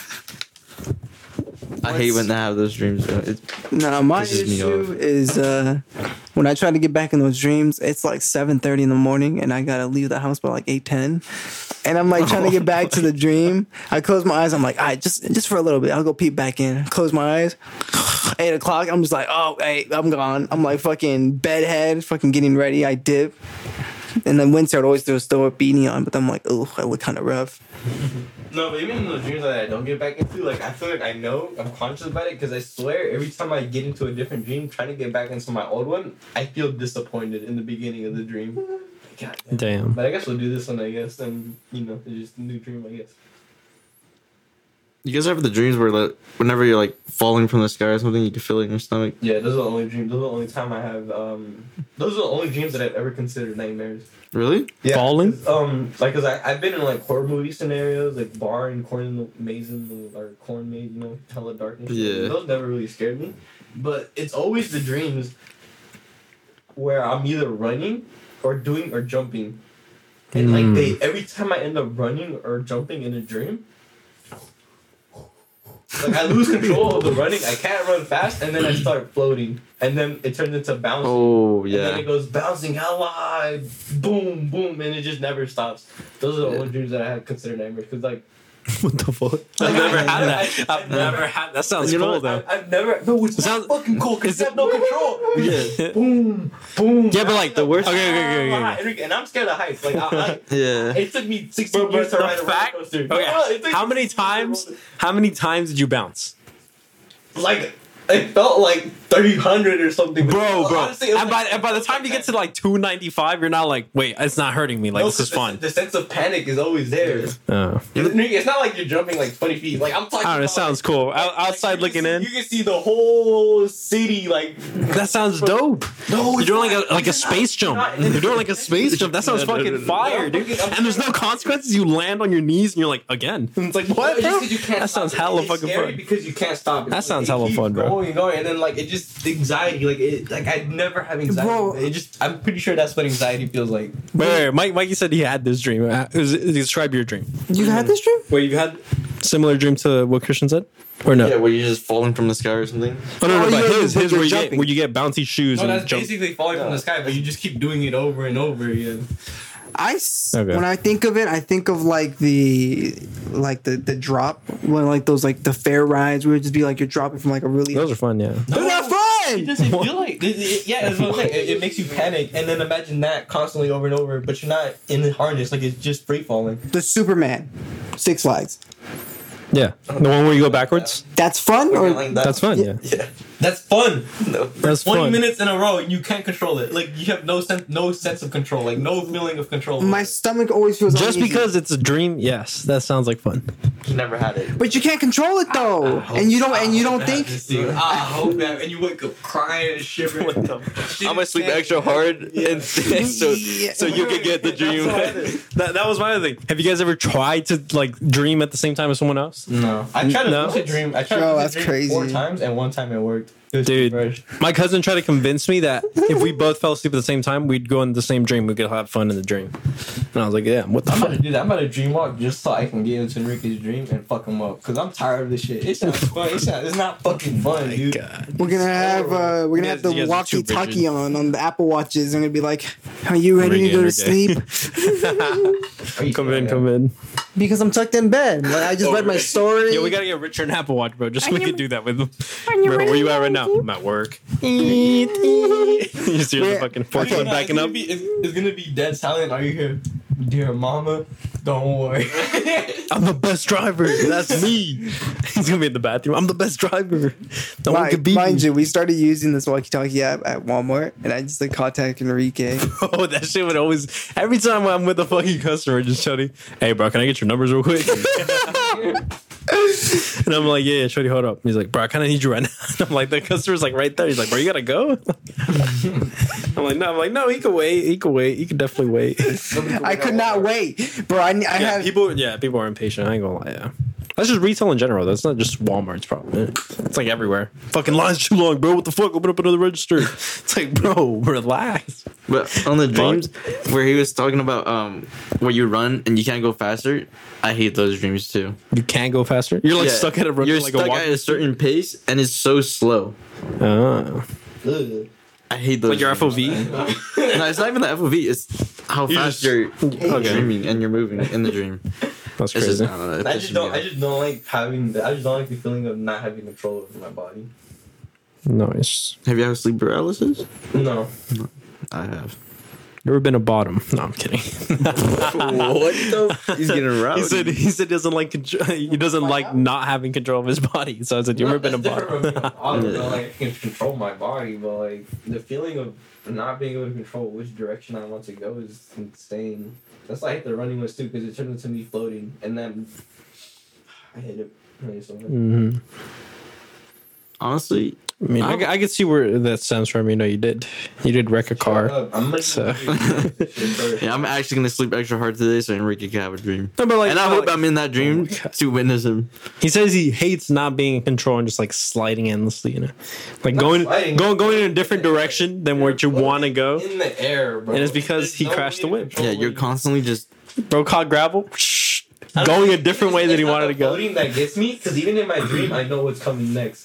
I hate when I have those dreams, bro. It's, No, my Pisses me issue off. is uh, when I try to get back in those dreams, it's like seven thirty in the morning, and I gotta leave the house by like eight ten, and I'm like trying to get back to the dream. I close my eyes. I'm like, all right, just just for a little bit. I'll go peep back in. Close my eyes. Eight o'clock. I'm just like, oh, hey, I'm gone. I'm like fucking bedhead, fucking getting ready. I dip, and then Winter would always throw still a beanie on, but I'm like, oh, that look kind of rough. No, but even in those dreams that I don't get back into, like I feel like I know I'm conscious about it because I swear every time I get into a different dream, trying to get back into my old one, I feel disappointed in the beginning of the dream. God damn. Damn. But I guess we'll do this one. I guess, and you know, it's just a new dream. I guess. you guys have the dreams where, like, whenever you're like falling from the sky or something, you can feel it in your stomach. Yeah, those are the only dreams. Those are the only time I have. Um, those are the only dreams that I've ever considered nightmares. Really? Yeah, Falling? 'cause, Um, like, cause I I've been in like horror movie scenarios, like bar and corn in the maze in the, or corn maze, you know, hella darkness. Yeah. Those never really scared me, but it's always the dreams where I'm either running or doing or jumping, and Mm. like they every time I end up running or jumping in a dream. Like I lose control of the running, I can't run fast, and then I start floating, and then it turns into bouncing. Oh And then yeah. it goes bouncing hella high, boom, boom, and it just never stops. Those are the Yeah. only dreams that I have considered nightmares. Cause like, What the fuck? I've never had that. I've never had. That sounds You know cool what? though. I, I've never. No, it's It sounds- not fucking cool. Cause is you it- have no control. Yeah. Boom, boom. Yeah, but, like, the worst- Okay, Okay, okay, okay, okay. And I'm scared of heights. Like, I, I, Yeah. it took me sixteen But- years but to the ride a fact- roller coaster. Okay, No, it took how me many sixteen years to times? roller- How many times did you bounce, Like, it felt like three hundred or something. but bro, bro? honestly, it was and by like- and by the time you get to like two ninety five, you're not like, wait, it's not hurting me. Like No, this is 'cause the- fun. The sense of panic is always there. Oh. It's not like you're jumping like twenty feet. Like I'm talking. I don't know. It about, sounds like, cool. like- Out, like, outside you can looking see- in, You can see the whole city. Like that sounds dope. no, You're doing like a like a it's not- space jump. not- You're doing like a space jump. That sounds No, no, no, fucking no. fire, No, dude. I'm- And there's no consequences. You land on your knees and you're like, again. And it's like what, It's just bro? 'cause you can't That stop sounds it. hella It's fucking scary fun. because you can't stop it. That Like, sounds it hella keeps fun, bro. Going and going, and then like it just anxiety. Like it, like I never have anxiety. Bro. It just I'm pretty sure that's what anxiety feels like. Wait, wait, Mike. Mikey said he had this dream. Uh, is it- Describe your dream. You had this dream? Wait, you had similar dream to what Christian said, or no? Yeah, where you're just falling from the sky or something. Oh no, no, Oh, but yeah, his, but his you're where you get jumping. where you get bouncy shoes No, and that's jump. basically falling from the sky, but you just keep doing it over and over again. I s- Okay. when I think of it, I think of like the like the the drop when like those like the fair rides where it just be like you're dropping from like a really. Those are fun, yeah. Those are It fun. doesn't feel like it, it- yeah. It's what I'm saying. It, it makes you panic, and then imagine that constantly over and over. But you're not in the harness, like it's just free falling. The Superman, Six Flags. Yeah, the one where you go backwards. That's fun. Or Like that. That's fun, yeah. Yeah. That's fun. No. That's Twenty fun. minutes in a row, and you can't control it. Like you have no sense, no sense of control. Like no feeling of control. my stomach always feels Just uneasy. because it's a dream, yes, that sounds like fun. Never had it. But you can't control it though, and you don't and you don't think. I hope that, and you wake up crying and shivering. What the? I'm gonna sleep extra hard, and so Yeah. so you can get the dream. That, that was my other thing. Have you guys ever tried to like dream at the same time as someone else? No, I tried to No? lucid dream. I tried Bro, to that's lucid dream four crazy. times, and one time it worked. It was Dude, fresh. my cousin tried to convince me that if we both fell asleep at the same time, we'd go in the same dream. We could have fun in the dream. And I was like, yeah, what the I'm fuck? about to do that. I'm about to dream walk just so I can get into Enrique's dream and fuck him up. Cause I'm tired of this shit. It sounds fun. It sounds, it's not fucking fun, dude. God. We're gonna have uh, we're You gonna have guys- you the guys are too walkie-talkie rigid. on on the Apple Watches. And gonna be like, "Are you ready Ring to go in, to Enrique. sleep?" Are you Come in, serious? come in. Because I'm tucked in bed. Like, I just read my story. Yo, we gotta get Richard an Apple Watch, bro. Just so we can do that with him. Bro, where you at right now? I'm at work. You just hear the Where- fucking okay. forklift Nah, backing it's up. gonna be, it's, it's gonna be dead silent. Are you here? Dear mama, don't worry. I'm the best driver. That's me. He's gonna be in the bathroom. I'm the best driver. No one Mind, could beat mind me. you, we started using this walkie-talkie app at Walmart, and I just like contact Enrique. Oh, that shit would always. Every time I'm with a fucking customer, just shouting, "Hey, bro, can I get your numbers real quick?" And I'm like, "Yeah, yeah, shorty, hold up." He's like, "Bro, I kind of need you right now." And I'm like, "The customer's like right there." He's like, "Bro, you gotta go." I'm like, "No, I'm like, no, he could wait. He could wait. He could definitely wait." I could not wait, bro. I, I Yeah, had people. Yeah, people are impatient. I ain't gonna lie. Yeah, that's just retail in general. That's not just Walmart's problem. It's like everywhere. Fucking lines too long, bro. What the fuck? Open up another register. It's like, bro, relax. But on the dreams where he was talking about um where you run and you can't go faster, I hate those dreams too. You can't go faster. You're like Yeah, stuck at a run. You're like stuck a walk- at a certain pace and it's so slow. Oh. Ugh. I hate those. Like your F O V. dreams. No, it's not even the F O V. It's how You fast just- you're Okay. dreaming and you're moving in the dream. That's It's just, crazy. I don't know. it I pisses just me don't. off. I just don't like having. The, I just don't like the feeling of not having control over my body. Nice. Have you ever sleep paralysis? No. I have. You ever been a bottom? No, I'm kidding. What the? He's getting rowdy. He said he said he doesn't like control, he doesn't like not having control of his body. So I said, you ever been a That's different from bottom? being a bottom, though. Like I can control my body, but like the feeling of not being able to control which direction I want to go is insane. That's why I hate the running ones too, because it turns into me floating, and then I hate it. I hate it so much. hmm Honestly, I mean, I, I could see where that stems from. You know, you did you did wreck a Shut car. up. I'm gonna So- yeah, I'm actually gonna sleep extra hard today so Enrique can have a dream. No, but like, And I like- hope I'm in that dream Oh my God. to witness him. He says he hates not being in control and just like sliding endlessly. You know, like Not going sliding, going going in a in different the air. direction than You're where you want to floating go. in the air, bro. And it's because There's he no crashed way the to whip. control Yeah, what you're you- constantly just. Bro caught gravel, I don't going know, a different way it's than he not wanted the to go. floating that gets me, because even in my dream, I know what's coming next.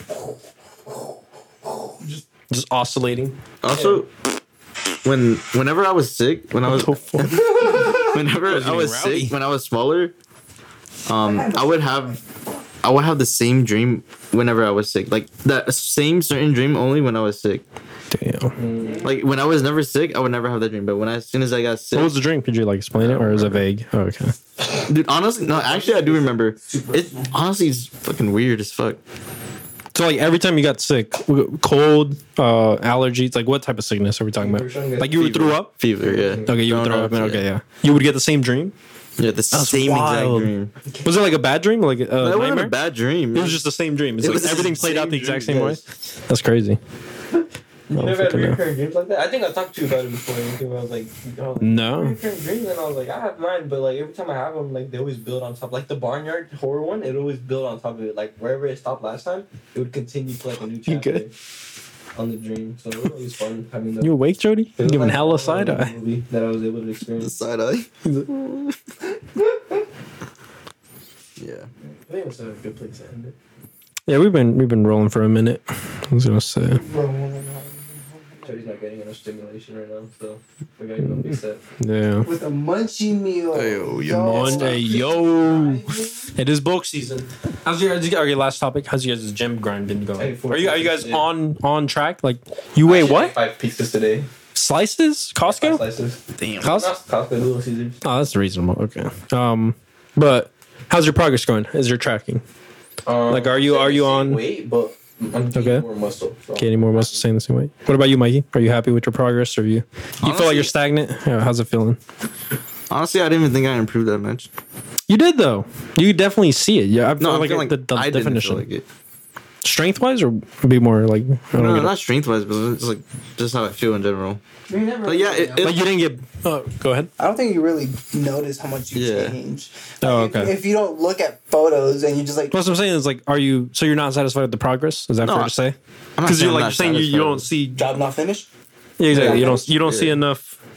Just oscillating. Also, when whenever I was sick, when I was What the fuck? whenever was I was getting rowdy. sick, when I was smaller, um, I would have, I would have the same dream whenever I was sick, like that same certain dream only when I was sick. Damn. Like when I was never sick, I would never have that dream. But when I, as soon as I got sick, What was the dream? Could you like explain it, or is it vague? Oh, okay. dude, honestly, no, actually, I do remember. It honestly is fucking weird as fuck. So like every time you got sick, cold, uh, allergies, like what type of sickness are we talking about? Like you would throw up? Fever, yeah. Okay, you would Throwing throw up. yeah. Okay, yeah. You would get the same dream. Yeah, the same wild. exact dream. Was it like a bad dream, like a That wasn't nightmare? a bad dream. It was just the same dream. It's It like was the everything played out same the exact dream, same way. yes. That's crazy. You Oh, never had fucking hell. recurring dreams like that? I think I talked to you about it before. Anything where I was like, oh, like, No. recurring dreams, and I was like, I have mine, but like every time I have them, like they always build on top. Like the barnyard horror one, it always build on top of it. Like wherever it stopped last time, it would continue to like a new You chapter good? on the dream. So it was always fun having the. You awake, Jody? it was Giving like hella a side eye. movie that I was able to The experience. side eye. Yeah. I think it's a good place to end it. Yeah, we've been we've been rolling for a minute. I was gonna say. Jody's not getting enough stimulation right now, so we gotta go be set. Yeah. with a munchie meal. Ayo, you Monday, yo. It is bulk season. How's your okay? Last topic. How's your guys' gym grind been Hey, going? four Are you are you guys pieces, yeah. on on track? Like you weigh I ate what? Five pizzas today. Slices? Five Costco? slices. Damn. Costco? Not Costco, Little Caesars. Oh, that's reasonable. Okay. Um, but how's your progress going? Is your tracking? Um, Like, are you- are you on- Weight, but I'm getting Okay. more muscle. So. Okay, any more muscle staying the same way? What about you, Mikey? Are you happy with your progress, or you you feel like Honestly- you're stagnant? Yeah, how's it feeling? Honestly, I didn't even think I improved that much. You did though. You definitely see it. Yeah, I feel No, I like, feel like the, the I definition. didn't feel like it. Strength wise, or be more like I don't No, get it. not strength wise, but it's like just how I feel in general. We never But yeah, it- it- like you didn't get. Oh, go ahead. I don't think you really notice how much you Yeah. change. Oh, Like, if- okay. If, you don't look at photos and you just like, What I'm saying is like, are you? So you're not satisfied with the progress? Is that No, fair I- to say? I'm not Because you're I'm like not you're saying you, you satisfied don't with see. job not finished. Yeah, exactly. Yeah, You don't you don't see yeah. enough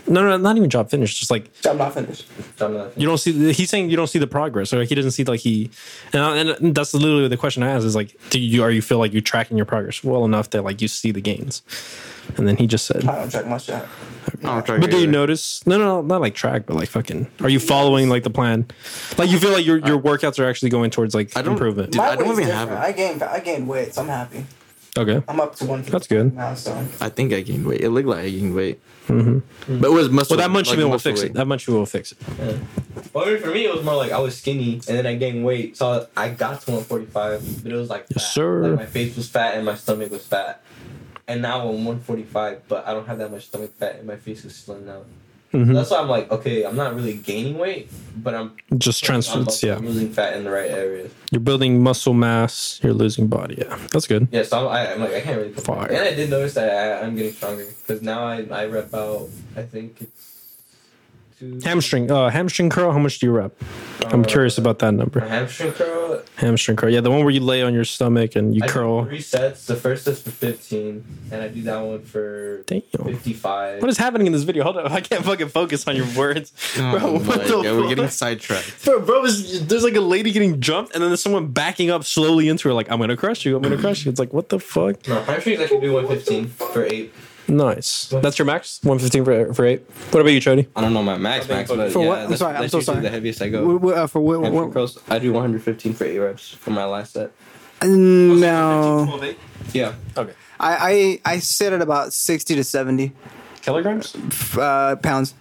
No, no, not even job finished. Just like I'm not finished. I'm not- you don't see. He's saying you don't see the progress, or like he doesn't see like he. And, I- and that's literally the question I asked is like, do you are you feel like you're tracking your progress well enough that like you see the gains? And then he just said, I don't check much yet. I don't try but do you either. notice? No, no, no, not like track, but like fucking. Are you following like the plan? Like you feel like your your workouts are actually going towards like I don't- improvement. Dude, My I don't weight's even have different. it. I gained I gained weight, so I'm happy. Okay, I'm up to one fifty That's good. now, so I think I gained weight. It looked like I gained weight. Mm-hmm. But it was muscle. well that munchie like meal will muscle fix weight. it. That munchie meal will fix it. Well, I mean, for me, it was more like I was skinny and then I gained weight, so I got to one forty-five, but it was like fat. Yes, sir. Like my face was fat and my stomach was fat, and now I'm one forty-five, but I don't have that much stomach fat and my face is slim now. Mhm. That's why I'm like, okay, I'm not really gaining weight, but I'm Just I'm, transfers, also yeah. losing fat in the right areas. You're building muscle mass. You're losing body. Yeah, that's good. Yeah, so I'm, I, I'm like, I can't really. complain. Fire. And I did notice that I, I'm getting stronger because now I I rep out. I think it's two. Hamstring, uh, hamstring curl. How much do you rep? I'm Uh, curious about that My number. hamstring curl. Hamstring curl. Yeah, the one where you lay on your stomach and you I curl. do three sets. The first set's for fifteen, and I do that one for Damn. fifty-five. What is happening in this video? Hold up, I can't fucking focus on your words. Oh Bro, what my the God, we're fuck? getting sidetracked. Bro, bro, is, there's like a lady getting jumped, and then there's someone backing up slowly into her, like, I'm gonna crush you, I'm gonna crush you. It's like, what the fuck? No, hamstrings I can do one fifteen for eight. Nice. That's your max? one fifteen for, for eight? What about you, Chody? I don't know my max max, but For yeah, what? I'm that's, sorry, I'm that's so usually sorry. the heaviest I go. Wh- wh- uh, for what? Hamstring what, curls, I do one fifteen for eight reps for my last set. no, Yeah. Okay. I, I I sit at about sixty to seventy Kilograms? uh, pounds.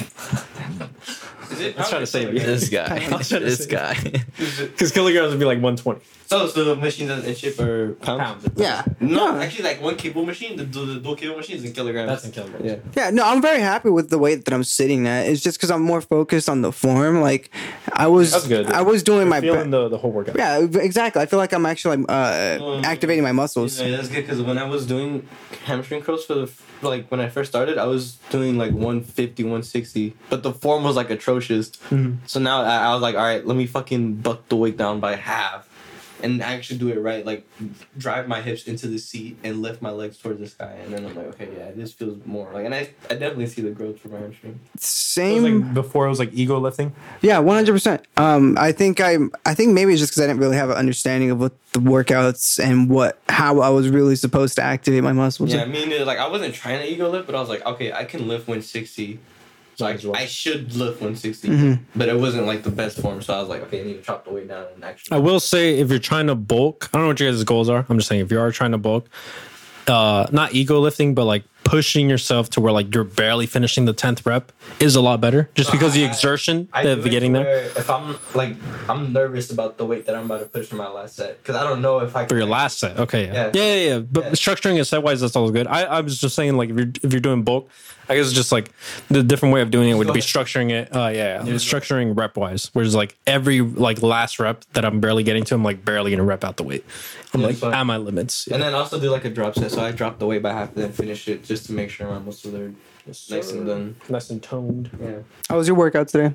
Is it? I was trying to save you. This guy. I was trying to this say- guy. Because kilograms would be like one twenty. So, so the machine doesn't ship or pounds? Pounds. Yeah, No, actually, like one cable machine, the, the, the dual cable machine is in kilograms. That's in kilograms. Yeah. yeah. No, I'm very happy with the weight that I'm sitting at. It's just because I'm more focused on the form. Like I was, That's good. I was doing You're my feeling best. the, the whole workout. Yeah, exactly. I feel like I'm actually uh, Um, activating my muscles. Yeah, that's good because when I was doing hamstring curls for the f- like when I first started, I was doing like one fifty, one sixty, but the form was like atrocious. Mhm. So now I, I was like, all right, let me fucking buck the weight down by half, and actually do it right. Like drive my hips into the seat and lift my legs towards the sky, and then I'm like, okay, yeah, this feels more like, and I, I definitely see the growth for my hamstring. It was Same. like before it was like ego lifting. Yeah, one hundred percent. Um, I think I, I think maybe it's just because I didn't really have an understanding of what the workouts and what how I was really supposed to activate my muscles. Yeah, I mean, it, like I wasn't trying to ego lift, but I was like, okay, I can lift one sixty. So I, Might as well. I should lift one sixty, Mhm. but it wasn't like the best form. So I was like, okay, I need to chop the weight down and actually. I will say if you're trying to bulk, I don't know what your guys' goals are. I'm just saying if you are trying to bulk, uh, not ego lifting, but like pushing yourself to where like you're barely finishing the tenth rep is a lot better. Just because the I- exertion I do of it getting to there where If I'm like, I'm nervous about the weight that I'm about to push for my last set because I don't know if I for your last set. Okay, yeah, Yeah. yeah, yeah. yeah. But Yeah. structuring it set wise, that's always good. I, I was just saying like if you're if you're doing bulk, I guess it's just like the different way of doing it would Go be ahead. structuring it. Uh, yeah, yeah. Yeah. structuring rep wise. Whereas like every like last rep that I'm barely getting to, I'm like barely gonna rep out the weight. I'm Yeah, like that's fine. at my limits. And then also do like a drop set. So I drop the weight by half, then finish it just to make sure my muscles are nice and done. nice and toned. Yeah. How was your workout today?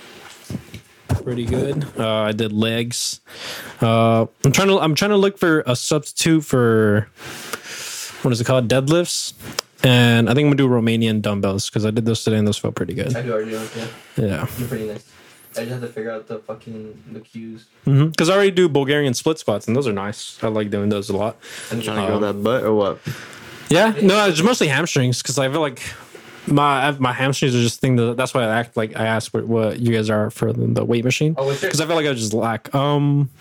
Pretty good. Uh, I did legs. Uh, I'm trying to I'm trying to look for a substitute for what is it called, deadlifts, and I think I'm gonna do Romanian dumbbells because I did those today and those felt pretty good. I do R D Os, yeah. Yeah, They're pretty nice. I just have to figure out the fucking the cues. because I already do Bulgarian split squats and those are nice. I like doing those a lot. And Trying to grow that butt or what? Yeah, no, it's mostly hamstrings because I feel like my my hamstrings are just thing that that's why I act like I asked what, what you guys are for the, the weight machine Oh, what's your- because I feel like I just lack um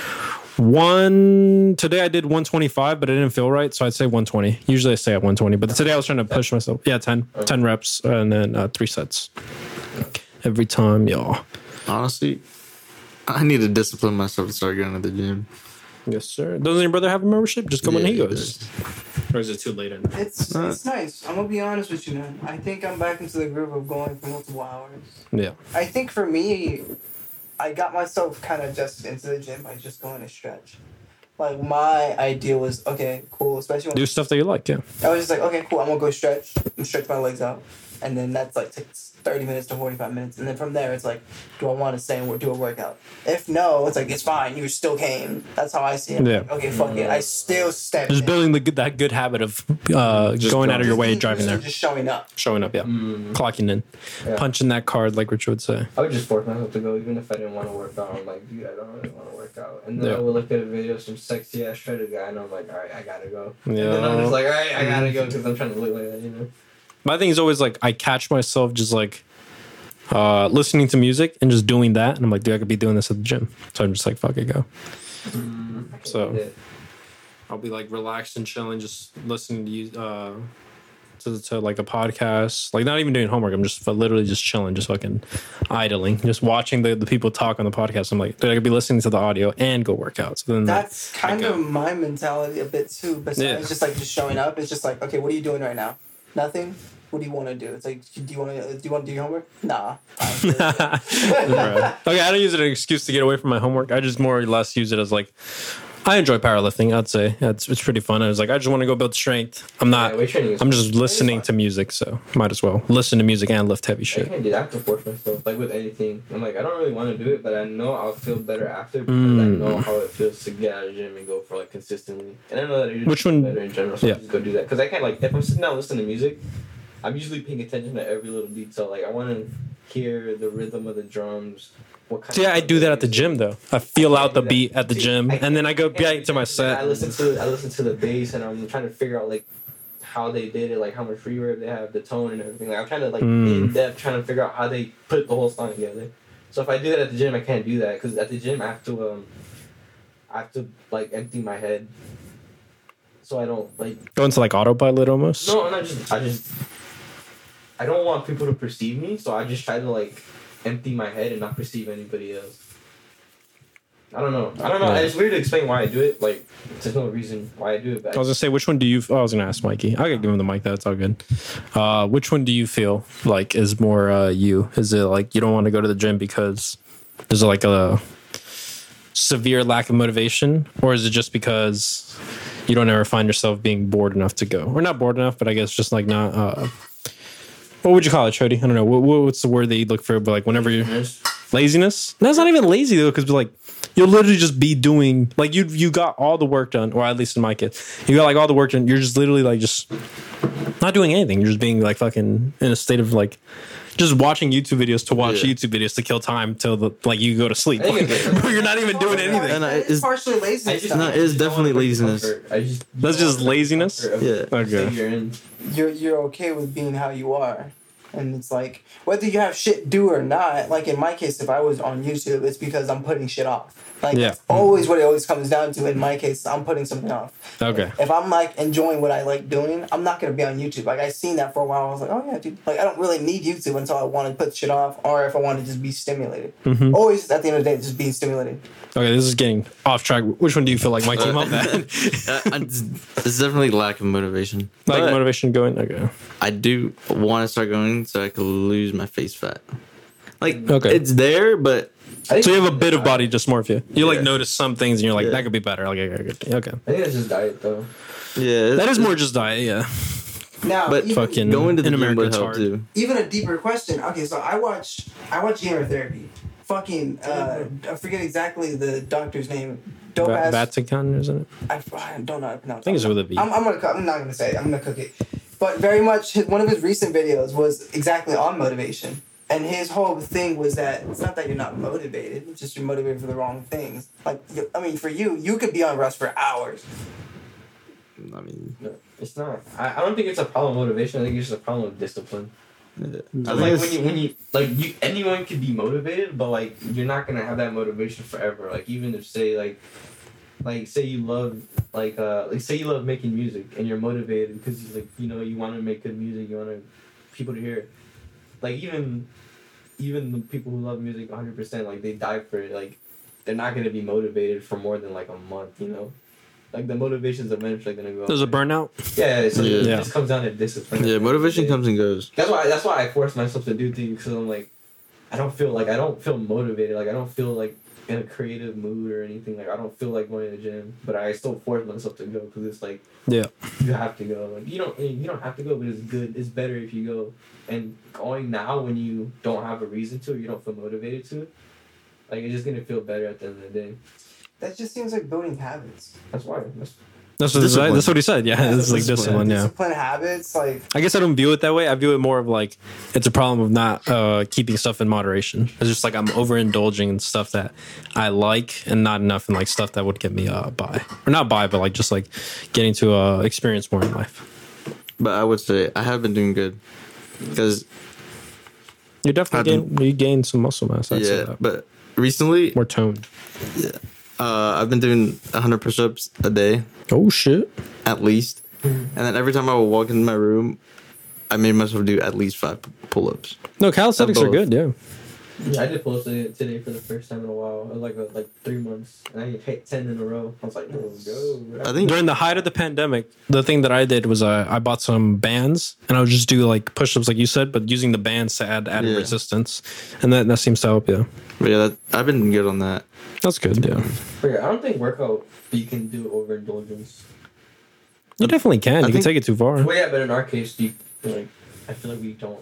one today I did one twenty-five but it didn't feel right so I'd say one twenty. Usually I stay at one twenty but today I was trying to push myself. Yeah, ten, ten reps and then uh, three sets every time, y'all. Honestly, I need to discipline myself to start going to the gym. Yes, sir. Doesn't your brother have a membership? Just come when Yeah, he he goes. Or is it too late? In It's Uh, it's nice. I'm gonna be honest with you, man. I think I'm back into the groove of going for multiple hours. yeah. I think for me, I got myself kind of just into the gym by just going to stretch. Like my idea was okay, cool. Especially when Do stuff that you like. Yeah. I was just like, okay, cool. I'm gonna go stretch and stretch my legs out, and then that's like takes thirty minutes to forty-five minutes, and then from there it's like, do I want to stay and do a workout? If no, it's like it's fine. You still came. That's how I see it. Yeah. Like, okay, fuck it. I still step. Just in. building the good, that good habit of uh, Just going go. out of your way, Just- driving there, just showing up. showing up, yeah, Mm. clocking in, Yeah. punching that card, like Rich would say. I would just force myself to go even if I didn't want to work out. I'm like, dude, I don't really want to work out. And then Yeah. I would look at a video of some sexy ass shredded guy, and I'm like, all right, I gotta go. And Yeah. then I'm just like, all right, I gotta go because I'm trying to look like that, you know. My thing is always like I catch myself just like uh, listening to music and just doing that, and I'm like, dude, I could be doing this at the gym. So I'm just like, fuck it, go. I can't So- do it. I'll be like relaxed and chilling, just listening to you uh, to to like a podcast, like not even doing homework. I'm just literally just chilling, just fucking idling, just watching the, the people talk on the podcast. I'm like, dude, I could be listening to the audio and go work out. So then That's kind I of go. my mentality a bit too. Besides Yeah. just like just showing up, it's just like, okay, what are you doing right now? Nothing. What do you want to do? It's like, do you want to do you want to do your homework? Nah. Fine. Right. Okay, I don't use it as an excuse to get away from my homework. I just more or less use it as like, I enjoy powerlifting. I'd say it's it's pretty fun. I was like, I just want to go build strength. I'm not. Yeah, weight training is I'm just listening fun. to music, so might as well listen to music and lift heavy I shit. can't do that. I have to force myself, like with anything. I'm like, I don't really want to do it, but I know I'll feel better after because Mm. I know how it feels to get out of the gym and go for like consistently. And I know that I just Which feel one- better in general, so yeah. I just go do that. Because I can't like if I'm sitting down listening to music, I'm usually paying attention to every little detail. Like I want to hear the rhythm of the drums. What kind So yeah, of I do that at the gym though. I feel out the do that. beat at the See, gym, I and then I go can't do back to my that. set. I listen to I listen to the bass, and I'm trying to figure out like how they did it, like how much reverb they have, the tone and everything. Like I'm trying to like Mm. in depth trying to figure out how they put the whole song together. So if I do that at the gym, I can't do that because at the gym I have to um I have to like empty my head, so I don't like Go into like autopilot almost. no, no, just I just I don't want people to perceive me, so I just try to like empty my head and not perceive anybody else. I don't know. I don't know. Yeah. It's weird to explain why I do it. Like, there's no reason why I do it. But I was gonna say, which one do you? Oh, I was gonna ask Mikey. I could give him the mic. That's all good. Uh, which one do you feel like is more uh, you? Is it like you don't want to go to the gym because there's like a severe lack of motivation, or is it just because you don't ever find yourself being bored enough to go, or not bored enough, but I guess just like not. Uh, what would you call it, Chody? I don't know. What, what's the word that you look for? But like whenever you laziness. That's not even lazy though, because like you'll literally just be doing like you you got all the work done, or at least in my case, you got like all the work done. You're just literally like just not doing anything. You're just being like fucking in a state of like just watching YouTube videos to watch Yeah. YouTube videos to kill time till the like you go to sleep. I think it's- You're not even doing anything. And I- it's, it's- partially I laziness. just, No, though. it is I just don't definitely wanna break laziness. comfort. I just That's just laziness? Yeah. Yeah. Okay. You're in. you're you're okay with being how you are. And it's like whether you have shit to do or not, like in my case, if I was on YouTube, it's because I'm putting shit off. Like Yeah. that's always what it always comes down to. In my case, I'm putting something off. Okay. If I'm like enjoying what I like doing, I'm not gonna be on YouTube. Like I seen that for a while. I was like, oh yeah, dude. Like I don't really need YouTube until I want to put shit off, or if I want to just be stimulated. Mhm. Always at the end of the day, just being stimulated. Okay, this is getting off track. Which one do you feel like my team up at? I- I- it's definitely lack of motivation. Like But motivation going? Okay. I do want to start going so I could lose my face fat. Like, Okay. it's there, but I think So you have a it's bit of diet. body dysmorphia. You like Yeah. notice some things and you're like, Yeah. that could be better. Okay, okay, okay. okay. I think it's just diet though. yeah, That is it's- more just diet, yeah. Now, But even, fucking- going to the in gym America, would it's help hard. too. even a deeper question. Okay, so I watched I watched Gamer Therapy. Fucking uh, I forget exactly the doctor's name. Dope Va- ass. Vatican, isn't it? I, I don't know how to pronounce. I think it's with a V. I'm, I'm gonna. co- I'm not gonna say it. I'm gonna cook it. But very much, his, one of his recent videos was exactly on motivation, and his whole thing was that it's not that you're not motivated; it's just you're motivated for the wrong things. Like, you- I mean, for you, you could be on rest for hours. I mean, No, it's not. I, I don't think it's a problem of motivation. I think it's just a problem of discipline. yeah. I Like think when it's, you when you like you anyone could be motivated, but like you're not gonna have that motivation forever. Like even if say like like say you love like uh like say you love making music and you're motivated because you like you know you want to make good music, you want to people to hear it. Like even even the people who love music one hundred percent like they die for it. Like they're not gonna be motivated for more than like a month. You know. Like the motivation's eventually gonna go. There's a burnout. Yeah, so Yeah. it Yeah. just comes down to discipline. yeah, motivation comes and goes. That's why. That's why I force myself to do things because I'm like, I don't feel like I don't feel motivated. Like I don't feel like in a creative mood or anything. Like I don't feel like going to the gym, but I still force myself to go because it's like Yeah. you have to go. Like you don't you don't have to go, but it's good. It's better if you go. And going now when you don't have a reason to, or you don't feel motivated to, like you're just gonna feel better at the end of the day. That just seems like building habits. That's why. That's, That's what, Discipline. that's what he said. Yeah, Yeah, it's like discipline. discipline. Yeah. Discipline habits, like I guess I don't view it that way. I view it more of like it's a problem of not uh, keeping stuff in moderation. It's just like I'm overindulging in stuff that I like and not enough in like stuff that would get me uh, by or not by, but like just like getting to uh, experience more in life. But I would say I have been doing good because You definitely I've gain, you gain some muscle mass. I'd say yeah, that. but recently More toned. uh, I've been doing one hundred push-ups a day Oh shit! at least, and then every time I would walk into my room, I made myself do at least five pull-ups. No, calisthenics are both. good. Yeah. yeah, I did pull ups today for the first time in a while. It was like uh, like three months, and I hit ten in a row. I was like, let's go. Bro. I think During the height of the pandemic, the thing that I did was uh, I bought some bands and I would just do like push-ups, like you said, but using the bands to add added Yeah. resistance, and that that seems to help. Yeah, but yeah, that, I've been good on that. that's good. Yeah, But yeah, I don't think workout you can do overindulgence. you definitely can. You I can think- take it too far. Well, yeah, but in our case, you like I feel like we don't.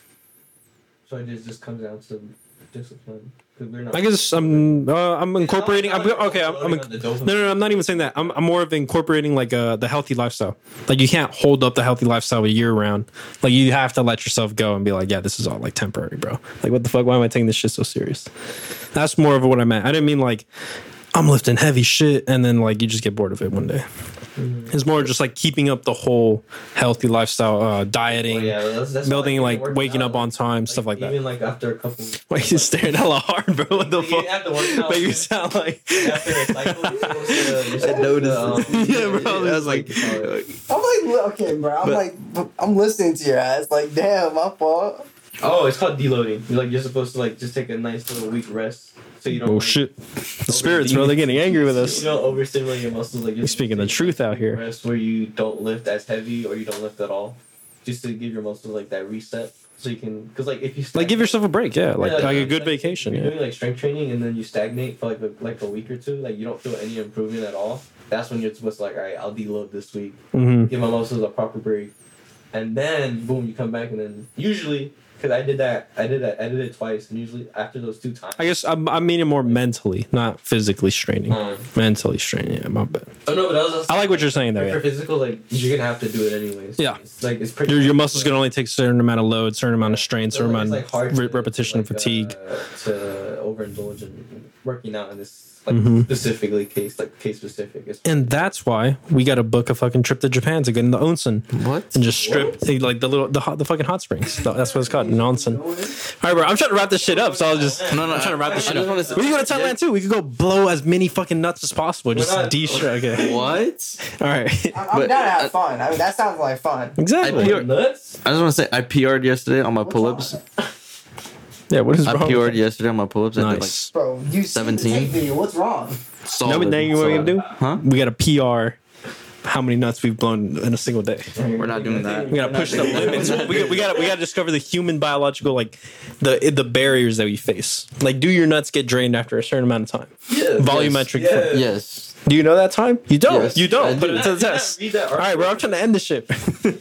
So it just just comes down to discipline. 'Cause we're not. I guess I'm uh, I'm incorporating. It's I'm, not like okay, I'm, I'm loading on the dopamine. no, no, no, I'm not even saying that. I'm, I'm more of incorporating like uh, the healthy lifestyle. Like you can't hold up the healthy lifestyle year round. Like you have to let yourself go and be like, yeah, this is all like temporary, bro. Like what the fuck? Why am I taking this shit so serious? That's more of what I meant. I didn't mean like I'm lifting heavy shit and then like you just get bored of it one day. It's more just like keeping up the whole healthy lifestyle, uh, dieting, Well, yeah, that's, that's building, why, like, working waking out, up on time, stuff like that. Even like after a couple. Wait, you staring hella hard, bro. What the You fuck? have to work out. But you sound like After a cycle, you're supposed to. You're supposed noticed to, um, Yeah, bro, I was like, I'm like, li- okay, bro. I'm But- like, I'm listening to your ass. Like, damn, my fault. Oh, it's called deloading. You're like you're supposed to like just take a nice little week rest, so you don't. oh like, shit, the spirits, bro. They're getting angry with us. You don't overstimulate your muscles. Like You're speaking the truth out here. Rest where you don't lift as heavy or you don't lift at all, just to give your muscles like that reset, so you can. Because like if you Like give yourself a break, yeah. Like Yeah, like a like- good like, vacation, If you're yeah. doing like strength training and then you stagnate for like a, like a week or two, like you don't feel any improvement at all. That's when you're supposed to like, all right, I'll deload this week, Mm-hmm. give my muscles a proper break, and then boom, you come back and then usually. Because I did that, I did that, I did it twice, and usually after those two times. I guess I'm I'm meaning more mentally, not physically straining. Um, Mentally straining, yeah, my bad. oh no, but that was. I like what you're saying there. For Yeah. physical, like you're gonna have to do it anyways. Yeah. It's like it's pretty. Your, your muscles can only take a certain amount of load, certain amount of strain, So, certain like, amount it's, like, hard of re- to- repetition and like, fatigue. uh, to overindulge in working out in this like Mhm. specifically case like case specific. It's And that's why we got to book a fucking trip to Japan to get in the onsen what? and just strip like the little the hot, the fucking hot springs. That's what it's called, an onsen. All right, bro. I'm trying to wrap this shit up, so I'll just No, no, I'm trying to wrap this I shit just up. wanna say- We can go to Thailand too. We could go blow as many fucking nuts as possible. Just not- de-stress. Okay. What? All right. I'm, I'm But- down to have fun. I mean, that sounds like fun. Exactly. I pure- nuts. I just want to say I P R'd yesterday on my What's pull-ups. wrong? Yeah. What is I wrong? P with R'd yesterday on my pull-ups. I did like Nice. Bro, you seventeen? seventeen video. What's wrong? You solid. know what thing what we're gonna do? Huh? We got to P R how many nuts we've blown in a single day. We're not doing that. We gotta push the limits. We, we gotta we gotta discover the human biological like the the barriers that we face. Like, do your nuts get drained after a certain amount of time? Yeah. Volumetric. Yes. flow. Yes. Do you know that time? You don't. Yes, you I don't. Put do. it to the test. Read that All right, bro. I'm trying to end this shit.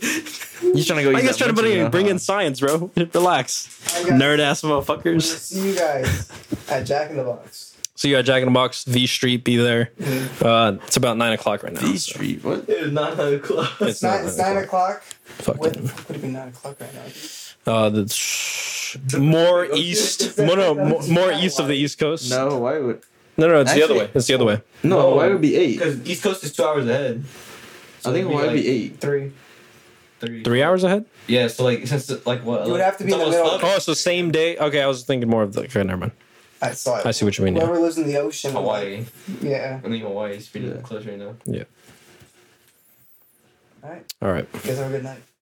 You trying to go? I eat guess that trying to munchie, bring, huh? bring in science, bro. Relax, I got- nerd ass I'm gonna motherfuckers. see you guys at Jack in the Box. So you got Jack in the Box, V Street, be there. Mm-hmm. Uh, it's about nine o'clock right now. V so Street. What? It is not nine o'clock. It's It's nine, not it's nine nine o'clock. Fucking- What would it be nine o'clock right now? Uh, the more east, more, no, more, more east of the East Coast. No. Why would? no, no, it's the other Actually- way. It's the other way. No. Why would it be eight? Because East Coast is two hours ahead. I think why would be eight. Three. Three. Three hours ahead. Yeah, so like since like what? You would like, have to be it's in the almost middle. up. Oh, so same day. Okay, I was thinking more of the. Okay, never mind. I saw it. I see what you mean, yeah. Whoever lives in the ocean. Hawaii. Yeah. I think Hawaii is pretty Yeah. close right now. Yeah. All right. All right. You guys have a good night.